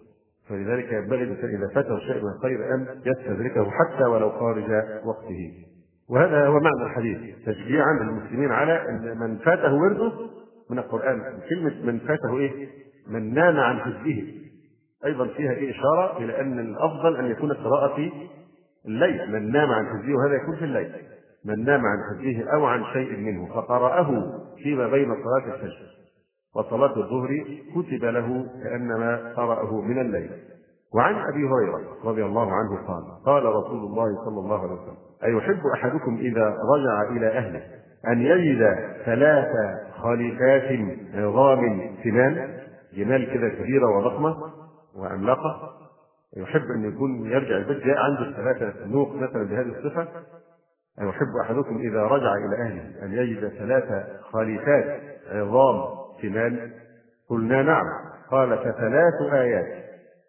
فلذلك ينبغي الإنسان إذا فاته شيء من الخير أن يستدركه حتى ولو خارج وقته. وهذا هو معنى الحديث، تشجيعا للمسلمين على أن من فاته ورده من القرآن. كلمة من فاته إيه؟ من نام عن حزبه، أيضا فيها إيه؟ إشارة إلى أن الأفضل أن يكون القراءة في الليل. من نام عن حزبه، وهذا يكون في الليل. من نام عن حزبه أو عن شيء منه فقرأه فيما بين صلاة الفجر وصلاة الظهر كتب له كأنما قرأه من الليل. وعن أبي هريرة رضي الله عنه قال: قال رسول الله صلى الله عليه وسلم: أيحب أحدكم إذا رجع إلى أهله أن يجد 3 خليفات عظام سمان، جمال كده كبيرة وضخمة وعملاقة، يحب أن يكون يرجع البيت جاء عنده 3 نوق مثلا بهذه الصفة. أيحب أحدكم إذا رجع إلى أهله أن يجد 3 خليفات عظام سمان؟ قلنا نعم. قال: ف3 آيات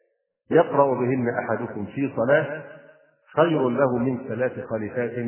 يقرأ بهن أحدكم في صلاة خير له من 3 خليفات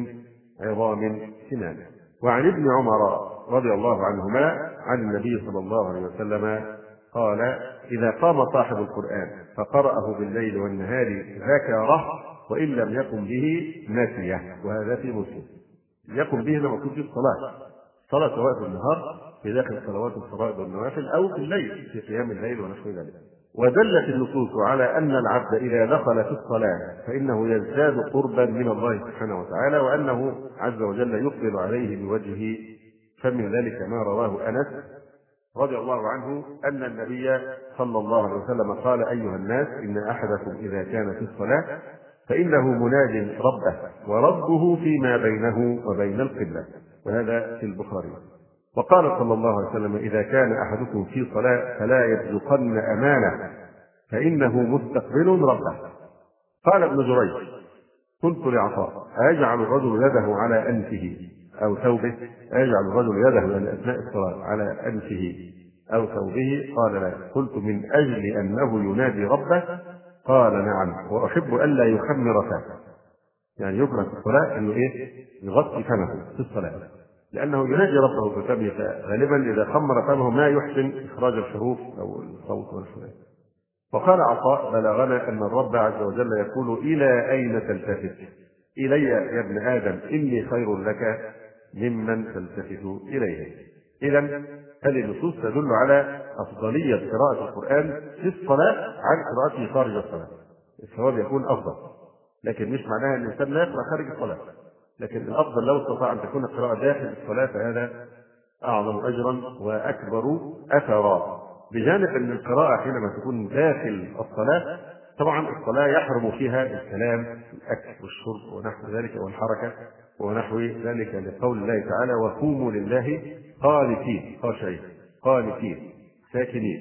عظام سمان. وعن ابن عمر رضي الله عنهما عن النبي صلى الله عليه وسلم قال: إذا قام صاحب القرآن فقرأه بالليل والنهار ذكره وإن لم يقم به نسيه. وهذا في مسلم. يقم به لما يكون في الصلاة، صلاة سواء في النهار في داخل صلوات الفرائض والنوافل أو في الليل في قيام الليل ونحو ذلك. ودلت النصوص على أن العبد إذا دخل في الصلاة فإنه يزداد قربا من الله سبحانه وتعالى، وأنه عز وجل يقبل عليه بوجهه. فمن ذلك ما رواه أنس رضي الله عنه أن النبي صلى الله عليه وسلم قال: أيها الناس، إن أحدكم إذا كان في الصلاة فإنه مناج ربه وربه فيما بينه وبين القبلة. وهذا في البخاري. وقال صلى الله عليه وسلم: إذا كان أحدكم في صلاة فلا يبزقن أمانه فإنه مستقبل ربه. قال ابن جريج: قلت لعطاء: أيجعل الرجل يده على أنفه أو ثوبه؟ أيجعل الرجل يده يعني أثناء الصلاة على أنفه أو ثوبه؟ قال: لا. قلت: من أجل أنه ينادي ربه؟ قال: نعم. وأحب ألا يخمر فاه، يعني يكره في الصلاة أنه يغطي فمه في الصلاة، لأنه ينادي ربه بفمه، فغالبا إذا خمر فمه ما يحسن إخراج الحروف أو الصوت والحروف. وقال عطاء: بلغنا أن الرب عز وجل يقول: إلى أين تلتفت؟ إلي يا ابن آدم، إني خير لك ممن تلتفت إليه. إذا هذه النصوص تدل على أفضلية قراءة القرآن في الصلاة عن قراءته خارج الصلاة. الثواب يكون أفضل، لكن مش معناها أن الإنسان لا يقرأ خارج الصلاة، لكن الأفضل لو استطاع أن تكون القراءة داخل الصلاة فهذا أعظم أجرا وأكبر أثرا. بجانب أن القراءة حينما تكون داخل الصلاة، طبعا الصلاة يحرم فيها الكلام، الأكل والشرب ونحو ذلك والحركة ونحو ذلك، لقول الله تعالى: وقوموا لله قانتين، خاشعين قانتين ساكنين.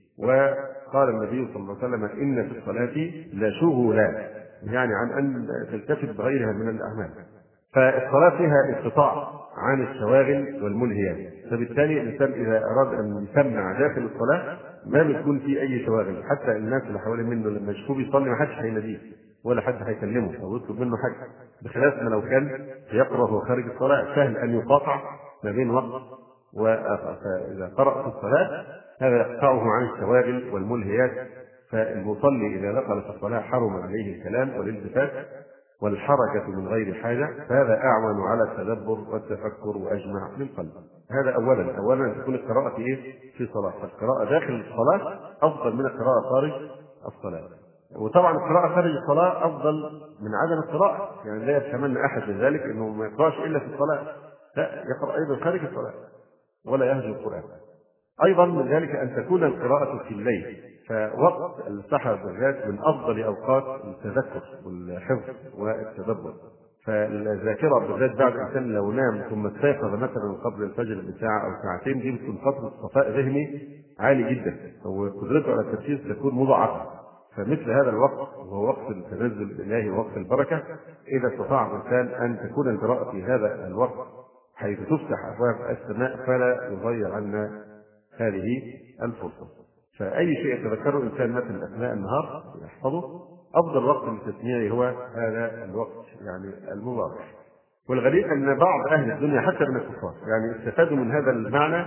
وقال النبي صلى الله عليه وسلم: إن في الصلاة لشغلا، يعني عن أن تلتفت بغيرها من الأعمال. فالصلاة فيها انقطاع عن الشواغل والملهيات، فبالتالي الإنسان إذا أراد أن يسمع داخل الصلاة ما بتكون في أي شواغل، حتى الناس اللي حوالين منه لما يشوفوه بيصلي ما حدش هيناديه ولا حد هيكلمه أو يطلب منه حاجة، بخلاف ما لو كان يقرأ وهو خارج الصلاة سهل أن يقاطع ما بين وقت وآخر. فإذا قرأ في الصلاة هذا يقطعه عن الشواغل والملهيات، فالمصلي إذا دخل في الصلاة حرم عليه الكلام والالتفات والحركة من غير حاجة، فهذا أعون على التدبر والتفكر وأجمع للقلب. هذا أولا أن تكون القراءة في صلاة، فالقراءة داخل الصلاة أفضل من القراءة خارج الصلاة. وطبعا القراءة خارج الصلاة أفضل من عدم القراءة، يعني لا يتمنى أحد من ذلك أنه ما يقرأش إلا في الصلاة، لا، يقرأ أيضا خارج الصلاة ولا يهجر القرآن. أيضا من ذلك أن تكون القراءة في الليل، فوقت السحر بالذات من أفضل أوقات التذكر والحفظ والتدبر. فالذاكرة بالذات بعد الإنسان لو نام ثم استيقظ مثلا قبل الفجر بساعة أو ساعتين، دي بتكون فترة صفاء ذهني عالي جدا، وقدرته على التركيز تكون مضاعفة. فمثل هذا الوقت وهو وقت التنزل الإلهي ووقت البركة، إذا استطاع الإنسان أن تكون القراءة في هذا الوقت حيث تفتح أبواب السماء فلا يضيع عنا هذه الفرصة. فأي شيء يتذكره الإنسان مثلا أثناء النهار يحفظه، أفضل وقت لتسميعه هو هذا الوقت يعني المبارك. والغريب أن بعض أهل الدنيا حتى من الكفار يعني استفادوا من هذا المعنى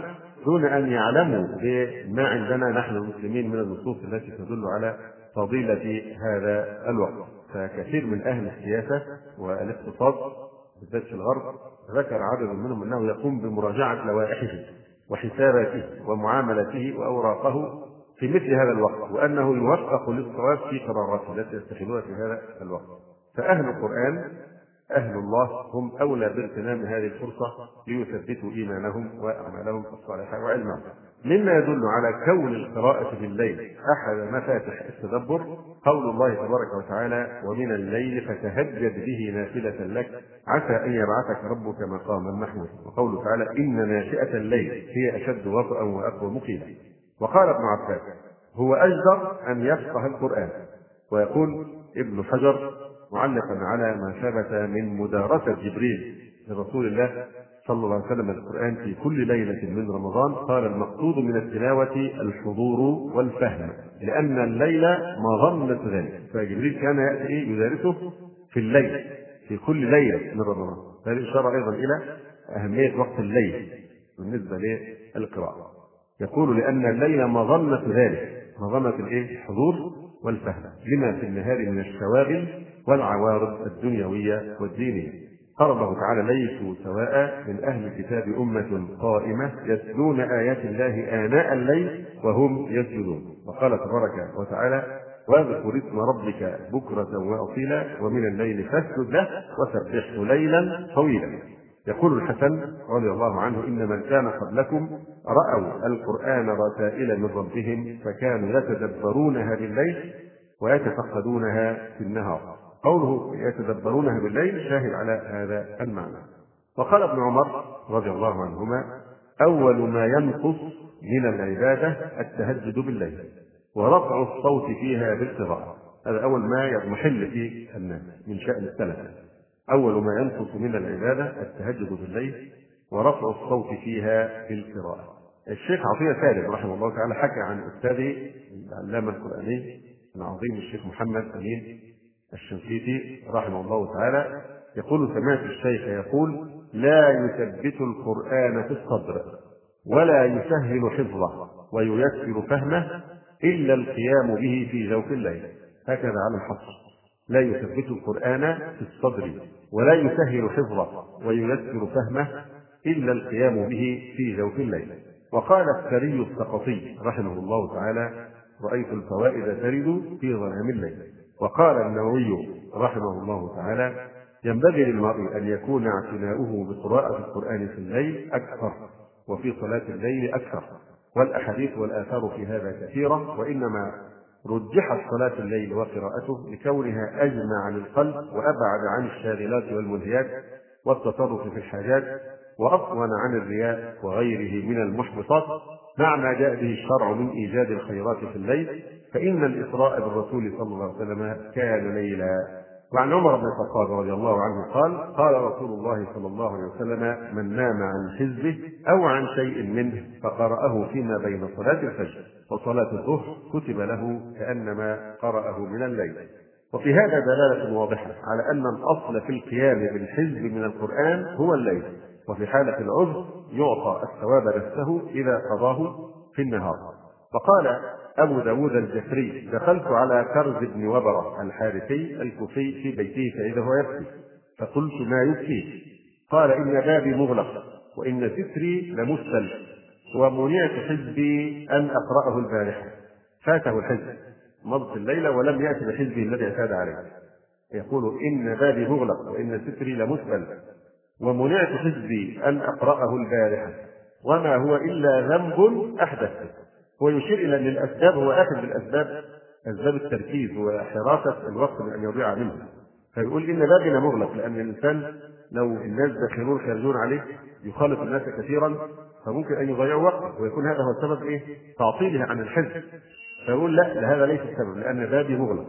دون أن يعلموا بما عندنا نحن المسلمين من النصوص التي تدل على فضيلة هذا الوقت. فكثير من أهل السياسة والاقتصاد بالذات في الغرب ذكر عدد منهم أنه يقوم بمراجعة لوائحه وحساباته ومعاملته وأوراقه في مثل هذا الوقت، وأنه يوفق للصواب في قراراته التي يتخذونها في هذا الوقت. فأهل القرآن أهل الله هم أولى باغتنام هذه الفرصة ليثبتوا إيمانهم وأعمالهم الصالحة وعلمهم. مما يدل على كون القراءة بالليل أحد مفاتح التدبر قول الله تبارك وتعالى: ومن الليل فتهجد به نافلة لك عسى أن يبعثك ربك مقاما محمودا. وقوله تعالى: إن ناشئة الليل هي أشد وطئا وأقوى مقيلا. وقال ابن عباس: هو أجدر أن يفقه القرآن. ويقول ابن حجر معلقا على ما ثبت من مدارسة جبريل لرسول الله صلى الله عليه وسلم القرآن في كل ليلة من رمضان، قال: المقصود من التلاوة الحضور والفهم، لأن الليل مظنة ذلك. فجبريل كان يأتي يدارسه في الليل في كل ليلة من رمضان. هذه إشارة أيضا إلى أهمية وقت الليل بالنسبة للقراءة. يقول: لأن الليل مظنة ذلك، مظنة الحضور والفهم، لما في النهار من الشواغل والعوارض الدنيوية والدينية. قال الله تعالى: ليسوا سواء من أهل الكتاب أمة قائمة يتلون آيات الله آناء الليل وهم يسجدون. وقال تبارك وتعالى: واذكر اسم ربك بكرة وأصيلا ومن الليل فاسجد له وسبحه ليلا طويلا. يقول الحسن رضي الله عنه: إن من كان قبلكم رأوا القرآن رسائل من ربهم فكانوا يتدبرونها بالليل ويتفقدونها في النهار. قوله يتدبرونها بالليل شاهد على هذا المعنى. وقال ابن عمر رضي الله عنهما: أول ما ينقص من العبادة التهجد بالليل ورفع الصوت فيها بالقراءة. هذا أول ما يضمحل في الناس من شأن السلف. أول ما ينقص من العبادة التهجد بالليل ورفع الصوت فيها بالقراءة. الشيخ عطية سالم رحمه الله تعالى حكى عن أستاذه العلامة القرآني العظيم الشيخ محمد أمين الشنقيطي رحمه الله تعالى يقول: سمعت الشيخ يقول: لا يثبت القرآن في الصدر ولا يسهل حفظه وييسر فهمه إلا القيام به في جوف الليل. هكذا على الحصر: لا يثبت القرآن في الصدر ولا يسهل حفظه وييسر فهمه إلا القيام به في جوف الليل. وقال الثري السقطي رحمه الله تعالى: رأيت الفوائد ترد في ظلام الليل. وقال النووي رحمه الله تعالى: ينبغي للمرء أن يكون اعتناؤه بقراءة القرآن في الليل أكثر وفي صلاة الليل أكثر، والأحاديث والآثار في هذا كثيرة، وإنما رجحت صلاة الليل وقراءته لكونها أجمع للقلب وأبعد عن الشاغلات والملهيات والتصرف في الحاجات، وأصون عن الرياء وغيره من المحبطات، مع ما جاء به الشرع من إيجاد الخيرات في الليل، فإن الإسراء بالرسول صلى الله عليه وسلم كان ليلا. وعن عمر بن الخطاب رضي الله عنه قال: قال رسول الله صلى الله عليه وسلم: من نام عن حزبه أو عن شيء منه فقرأه فيما بين صلاة الفجر وصلاة الظهر كتب له كأنما قرأه من الليل. وفي هذا دلالة واضحة على أن الأصل في القيام بالحزب من القرآن هو الليل، وفي حالة العذر يعطى الثواب نفسه إذا قضاه في النهار. وقال أبو داود الجفري: دخلت على كرز بن وبرة الحارثي الكوفي في بيته فإذا هو يبكي، فقلت: ما يبكيك؟ قال: إن بابي مغلق وإن ستري لمسل ومنعت حزبي أن أقرأه البارحة. فاته الحزب، مضت الليلة ولم يأتي بحزبه الذي اعتاد عليه. يقول: إن بابي مغلق وإن ستري لمسل ومنعت حزبي أن أقرأه البارحة وما هو إلا ذنب أحدثته. هو يشير إلى أن الأسباب، هو آخذ بالأسباب، أسباب التركيز وحراسة الوقت من أن يضيع منه. فيقول: إن بابنا مغلق، لأن الإنسان لو الناس داخلون خارجون عليه يخالط الناس كثيرا فممكن أن يضيعوا وقته، ويكون هذا هو السبب تعطيله عن الحزب. فيقول: لا، هذا ليس السبب، لأن بابي مغلق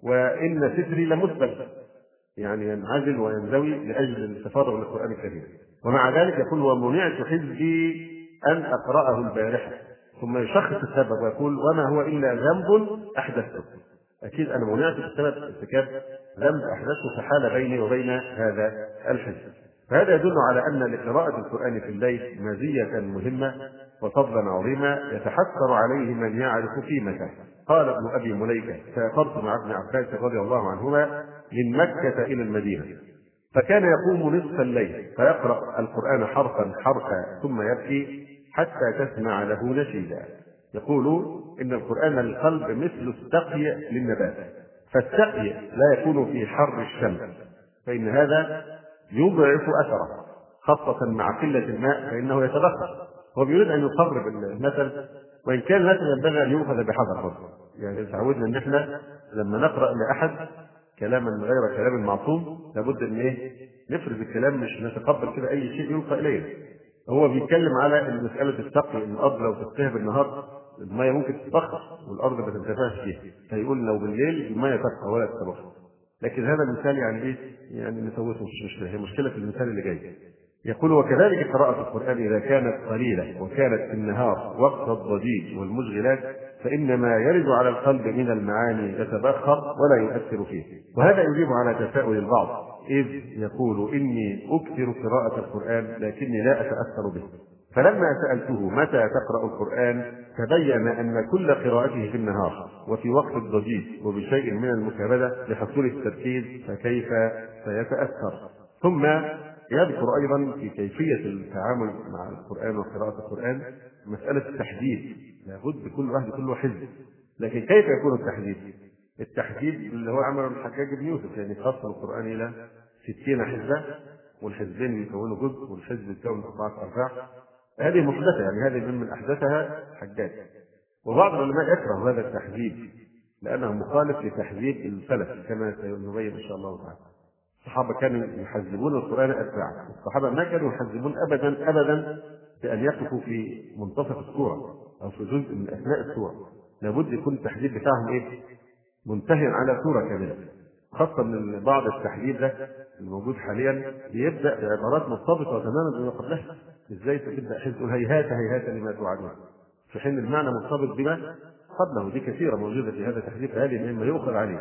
وإن ستري لمسبل، يعني ينعزل وينزوي لأجل التفرغ للقرآن الكريم. ومع ذلك يقول: ومنعت حزبي أن أقرأه البارحة، ثم يشخص السبب ويقول: وما هو إلا ذنب أحدثته. أكيد أنا منعت بسبب ارتكاب ذنب أحدثته فحال بيني وبين هذا الحزب. فهذا يدل على أن لقراءة القرآن في الليل مزية مهمة وفضلا عظيما يتحسر عليه من يعرف قيمته. قال ابن أبي مليكة: سافرت مع ابن عباس رضي الله عنهما من مكة إلى المدينة، فكان يقوم نصف الليل فيقرأ القرآن حرفا حرفا ثم يبكي حتى تسمع له نشيدا. يقول إن القرآن للقلب مثل السقي للنبات، فالسقي لا يكون في حر الشمس، فإن هذا يضعف أثره، خاصة مع قلة الماء فإنه يتبخر. هو بيريد أن يقرب المثل، وإن كان المثل ينبغي أن يؤخذ بحذر برضه. يعني تعودنا أن احنا لما نقرأ لأحد كلاما غير كلام المعصوم لابد أن نفرز الكلام، مش نتقبل كده أي شيء يلقى إلينا. هو بيتكلم على ان مساله السقي، ان الارض لو تسقيها بالنهار الميه ممكن تتبخر والارض ما تنتفعش فيها، فيقول لو بالليل الميه تبقى ولا تتبخر. لكن هذا المثال يعني ايه؟ يعني نفوته، مش مشكله، هي مشكله في المثال اللي جاي. يقول: وكذلك قراءة القرآن إذا كانت قليلة وكانت في النهار وقت الضجيج والمشغلات فإن ما يرد على القلب من المعاني يتبخر ولا يؤثر فيه. وهذا يجيب على تساؤل البعض إذ يقول: إني أكثر قراءة القرآن لكني لا أتأثر به. فلما سألته: متى تقرأ القرآن؟ تبين أن كل قراءته في النهار وفي وقت الضجيج وبشيء من المكابدة لحصول التركيز، فكيف سيتأثر؟ ثم يذكر أيضا في كيفية التعامل مع القرآن وقراءة القرآن مسألة التحديد. لابد كل واحد يكون له حزب، لكن كيف يكون التحديد؟ التحديد اللي هو عمله الحجاج بن يوسف، يعني قسم القرآن إلى 60 حزبا، والحزبين يكونوا جزء والحزب يكون 4 أرباع. هذه محدثة، يعني هذه من أحدثها الحجاج. وبعض العلماء يكره هذا التحديد لأنه مخالف لتحديد السلف كما سنبين إن شاء الله تعالى. الصحابة كانوا يحزبون القرآن أتباعا، الصحابة ما كانوا يحزبون أبدا أبدا بأن يقفوا في منتصف السورة أو في جزء من أثناء السورة. لابد يكون التحديد بتاعهم منتهيا على سورة كاملة، خاصة من بعض التحديد ده الموجود حاليا بيبدأ بعبارات مرتبطة تماما بما قبلها. ازاي تبدأ حزب تقول هيهات هيهات لما توعدون، في حين المعنى مرتبط بما قبله. دي كثيرة موجودة في هذا التحديد، هذه مما يؤخذ عليه.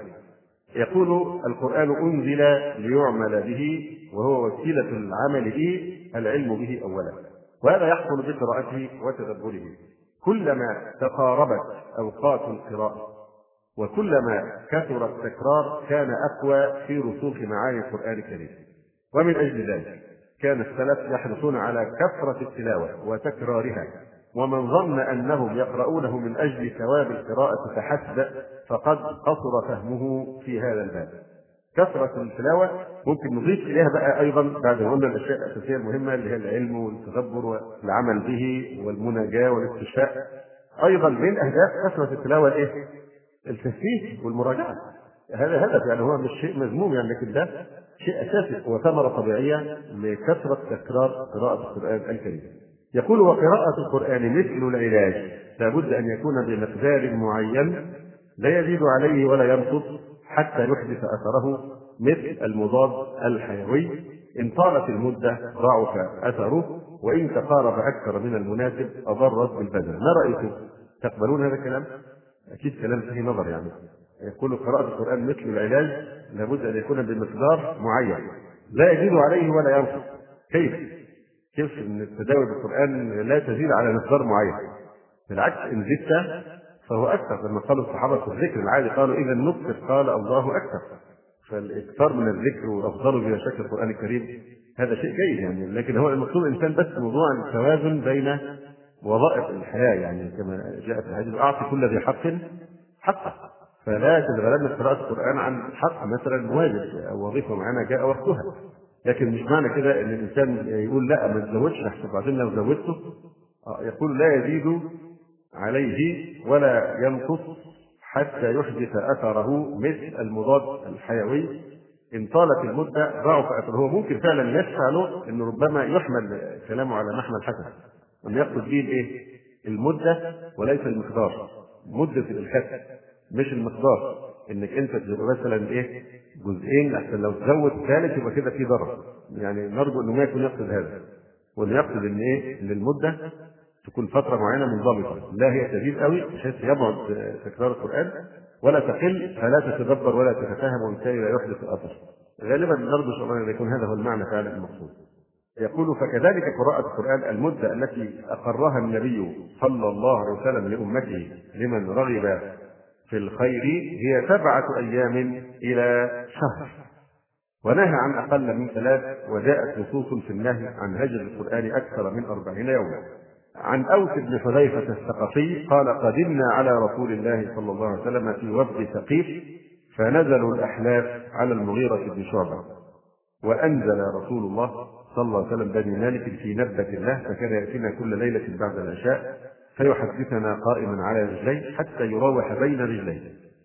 يقول: القرآن أنزل ليعمل به، وهو وسيلة العمل به العلم به أولا، وهذا يحصل بقراءته وتدبره. كلما تقاربت أوقات القراءة وكلما كثر التكرار كان أقوى في رسوخ معاني القرآن الكريم. ومن أجل ذلك كان السلف يحرصون على كثرة التلاوة وتكرارها، ومن ظن أنهم يقرؤونه من أجل ثواب القراءة فحسب فقد قصر فهمه في هذا الباب. كثرة التلاوة ممكن نضيف إليها بقى أيضا بعد ما قلنا الأشياء الأساسية المهمة اللي هي العلم والتدبر والعمل به والمناجاة والاستشفاء، أيضا من أهداف كثرة التلاوة التثبيت والمراجعة. هذا هدف، يعني هو مش شيء مذموم يعني، لكن ده شيء أساسي وثمرة طبيعية لكثرة تكرار قراءة القرآن الكريم. يقول: وقراءة القرآن مثل العلاج، لابد أن يكون بمقدار معين لا يزيد عليه ولا ينقص حتى يحدث أثره، مثل المضاد الحيوي، إن طالت المدة ضعف أثره، وإن تقارب أكثر من المناسب أضرت بالبدن. ما رأيكم؟ تقبلون هذا الكلام؟ أكيد كلام فيه نظر. يعني يقول: قراءة القرآن مثل العلاج، لابد أن يكون بمقدار معين لا يزيد عليه ولا ينقص. كيف ان التداوي بالقرآن لا تزيد على مقدار معين؟ بالعكس، إن زدت فهو أكثر. لما قالوا الصحابة في الذكر العادي قالوا: إذا نكثر، قال: الله أكثر. فالإكثار من الذكر وأفضله بلا شك القرآن الكريم هذا شيء جيد يعني، لكن هو المقصود الإنسان بس موضوع التوازن بين وظائف الحياة، يعني كما جاء في الحديث: أعطي كل ذي حق حقه. فلا تشغلن قراءة القرآن عن حق مثلا واجب أو وظيفة معينة جاء وقتها. لكن مش معنى كده ان الانسان يقول لا ما تزودش لحسن بعدين لو زودته. يقول: لا يزيد عليه ولا ينقص حتى يحدث اثره، مثل المضاد الحيوي، ان طالت المده ضعف اثره. هو ممكن فعلا يشفع له انه ربما يحمل كلامه على محمل حسن، ان يقصد به المده وليس المقدار. مده الكتب مش المقدار، انك انت تبقى مثلا جزئين عشان لو تزود ثالث يبقى كده في ضرر. يعني نرجو انه ما يكون يقصد هذا، وانه يقصد ان ان المده تكون فتره معينه منضبطه، لا هي تزيد قوي بحيث يبعد تكرار القران، ولا تقل فلا تتدبر ولا تتفهم وبالتالي لا يحدث الاثر. غالبا نرجو ان يكون هذا هو المعنى فعلا المقصود. يقول: فكذلك قراءة القرآن المدة التي أقرها النبي صلى الله عليه وسلم لأمته لمن رغب في الخير هي 7 أيام إلى شهر، ونهى عن أقل من 3، وجاءت نصوص في النهي عن هجر القرآن أكثر من 40 يوما. عن أوس بن حذيفة الثقفي قال: قدمنا على رسول الله صلى الله عليه وسلم في وفد ثقيف، فنزلوا الأحلاف على المغيرة بن شعبة، وأنزل رسول الله صلى الله عليه وسلم بني مالك في نبة له، فكان يأتينا كل ليلة بعد العشاء فيحدثنا قائما على رجليه حتى يروح بين رجليه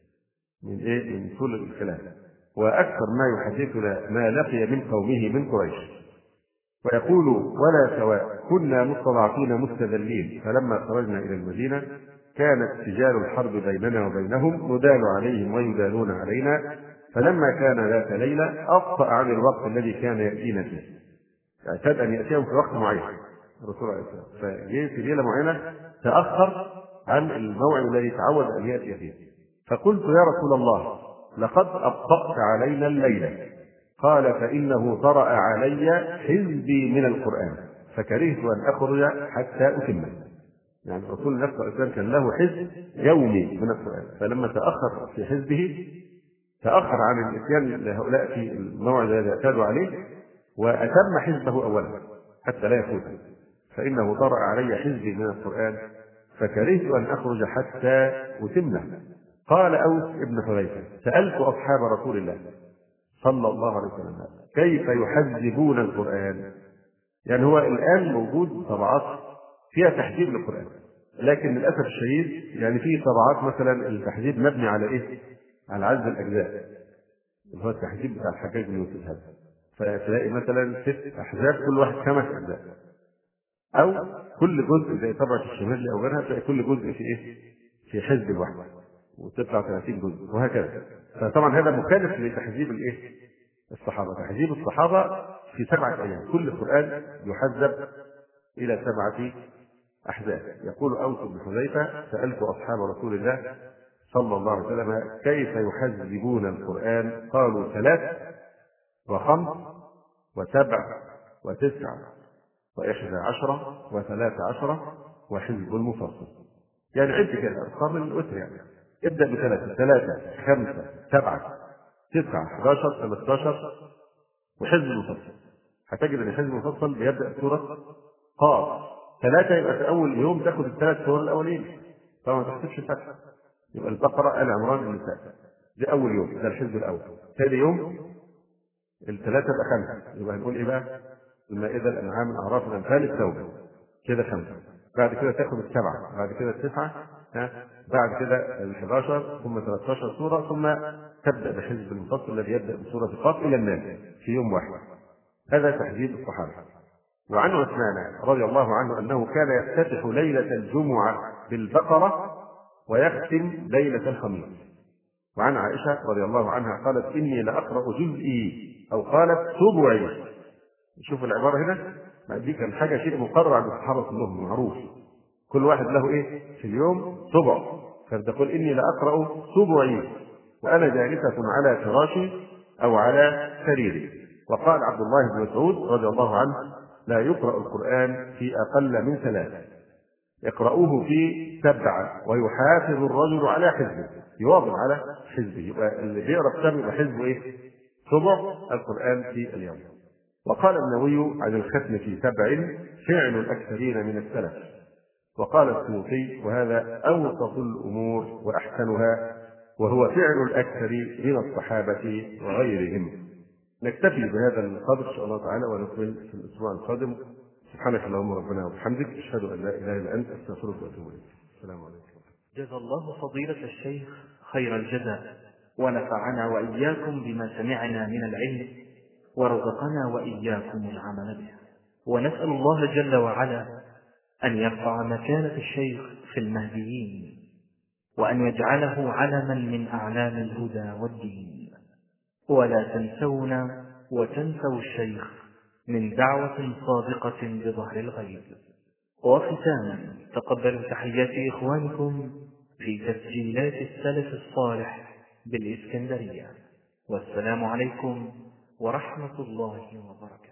من طول الخلاف، وأكثر ما يحدثنا ما لقي من قومه من قريش. ويقول: ولا سواء كنا مستضعفين مستذلين، فلما خرجنا إلى المدينة كانت سجال الحرب بيننا وبينهم، ندال عليهم ويدالون علينا، فلما كان ذات ليلة أبطأ عن الوقت الذي كان يأتينا فيه، اعتاد أن يأتيهم في وقت معين الرسول عليه الصلاة والسلام، فجاء في ليلة معينة تأخر عن الموعد الذي تعود أن يأتي فيه. فقلت: يا رسول الله، لقد أبطأت علينا الليلة. قال: فإنه طرأ علي حزبي من القرآن فكرهت أن أخرج حتى أتمه. يعني الرسول نفسه الإسلام كان له حزب يومي من القرآن، فلما تأخر في حزبه تأخر عن الإتيان لهؤلاء في الموعد الذي اعتادوا عليه، وأتم حزبه أولا حتى لا يفوته. فإنه طرأ علي حزبي من القرآن فكرهت أن أخرج حتى أتمه. قال أوس بن حذيفة: سألت أصحاب رسول الله صلى الله عليه وسلم كيف يحذبون القرآن. يعني هو الآن موجود طبعات فيها تحذيب للقرآن، لكن للأسف الشديد يعني في طبعات مثلا التحذيب مبني على إيه؟ على عدد الأجزاء، اللي هو التحذيب بتاع الحجاج بن يوسف هذا، فتلاقي مثلا 6 أحزاب كل واحد 5 أجزاء، أو كل جزء زي طبعة الشمال أو غيرها تلاقي كل جزء في إيه؟ في حزب الواحد، وتطلع 30 جزء وهكذا. فطبعا هذا مخالف لتحذيب الإيه؟ الصحابة. تحذيب الصحابة في 7 أيام، كل القرآن يحذب إلى 7 أحزاب. يقول أوس بن حذيفة: سألت أصحاب رسول الله صلى الله عليه وسلم كيف يحذبون القرآن، قالوا 3 و5 و7 و9 و11 و13 وحزب المفصل. يعني عد كده أرقام الوتر، يعني ابدأ ب3 3 5 7 9 11 13 وحزب المفصل. هتجد ان حزب المفصل بيبدأ بسورة قاف، 3 يبقى في أول يوم تاخد ال3 سور الأولين، طبعا ما تحسبش الفتحة، يبقى البقرة، آل عمران، النساء، دي أول يوم، ده الحزب الأول. ثاني يوم ال3 يبقى 5، يبقى هنقول إيه بقى؟ المائدة، الأنعام، الأعراف، الأنفال، التوبة، كده 5. بعد كده تاخد ال7، بعد كده ال9، بعد كده ال11، ثم 13 سورة، ثم تبدأ بحزب المفصل الذي يبدأ بسورة قاف إلى الناس في يوم واحد. هذا تحديد الصحابة. وعن عثمان رضي الله عنه أنه كان يفتتح ليلة الجمعة بالبقرة ويختم ليلة الخميس. وعن عائشة رضي الله عنها قالت: إني لأقرأ جزئي، أو قالت سبعي. شوف العبارة هنا، دي كان حاجة شيء مقرر عند الصحابة كلهم معروف، كل واحد له إيه في اليوم سبع، فتقول: إني لأقرأ سبعي وأنا جالسة على فراشي أو على سريري. وقال عبد الله بن مسعود رضي الله عنه: لا يقرأ القرآن في أقل من 3، يقرأوه في 7، ويحافظ الرجل على حزبه، يواظب على حزبه. يبقى اللي بيقرأ كتاب يبقى حزبه إيه؟ سبع القرآن في اليوم. وقال النووي عن الختم في 7 فعل الأكثرين من السلف. وقال السيوطي: وهذا أوسط الأمور وأحسنها، وهو فعل الأكثر من الصحابة وغيرهم. نكتفي بهذا القدر إن شاء الله تعالى، ونكمل في الأسبوع القادم. سبحانك اللهم ربنا وبحمدك، أشهد أن لا إله إلا أنت، أستغفرك وأتوب إليك. السلام عليكم. جزا الله فضيلة الشيخ خير الجزاء، ونفعنا وإياكم بما سمعنا من العلم، ورزقنا وإياكم العمل به. ونسأل الله جل وعلا أن يرفع مكانة الشيخ في المهديين، وأن يجعله علما من أعلام الهدى والدين. ولا تنسونا وتنسوا الشيخ من دعوة صادقة بظهر الغيب. وختاما، تقبلوا تحيات إخوانكم في تسجيلات السلف الصالح بالإسكندرية، والسلام عليكم ورحمة الله وبركاته.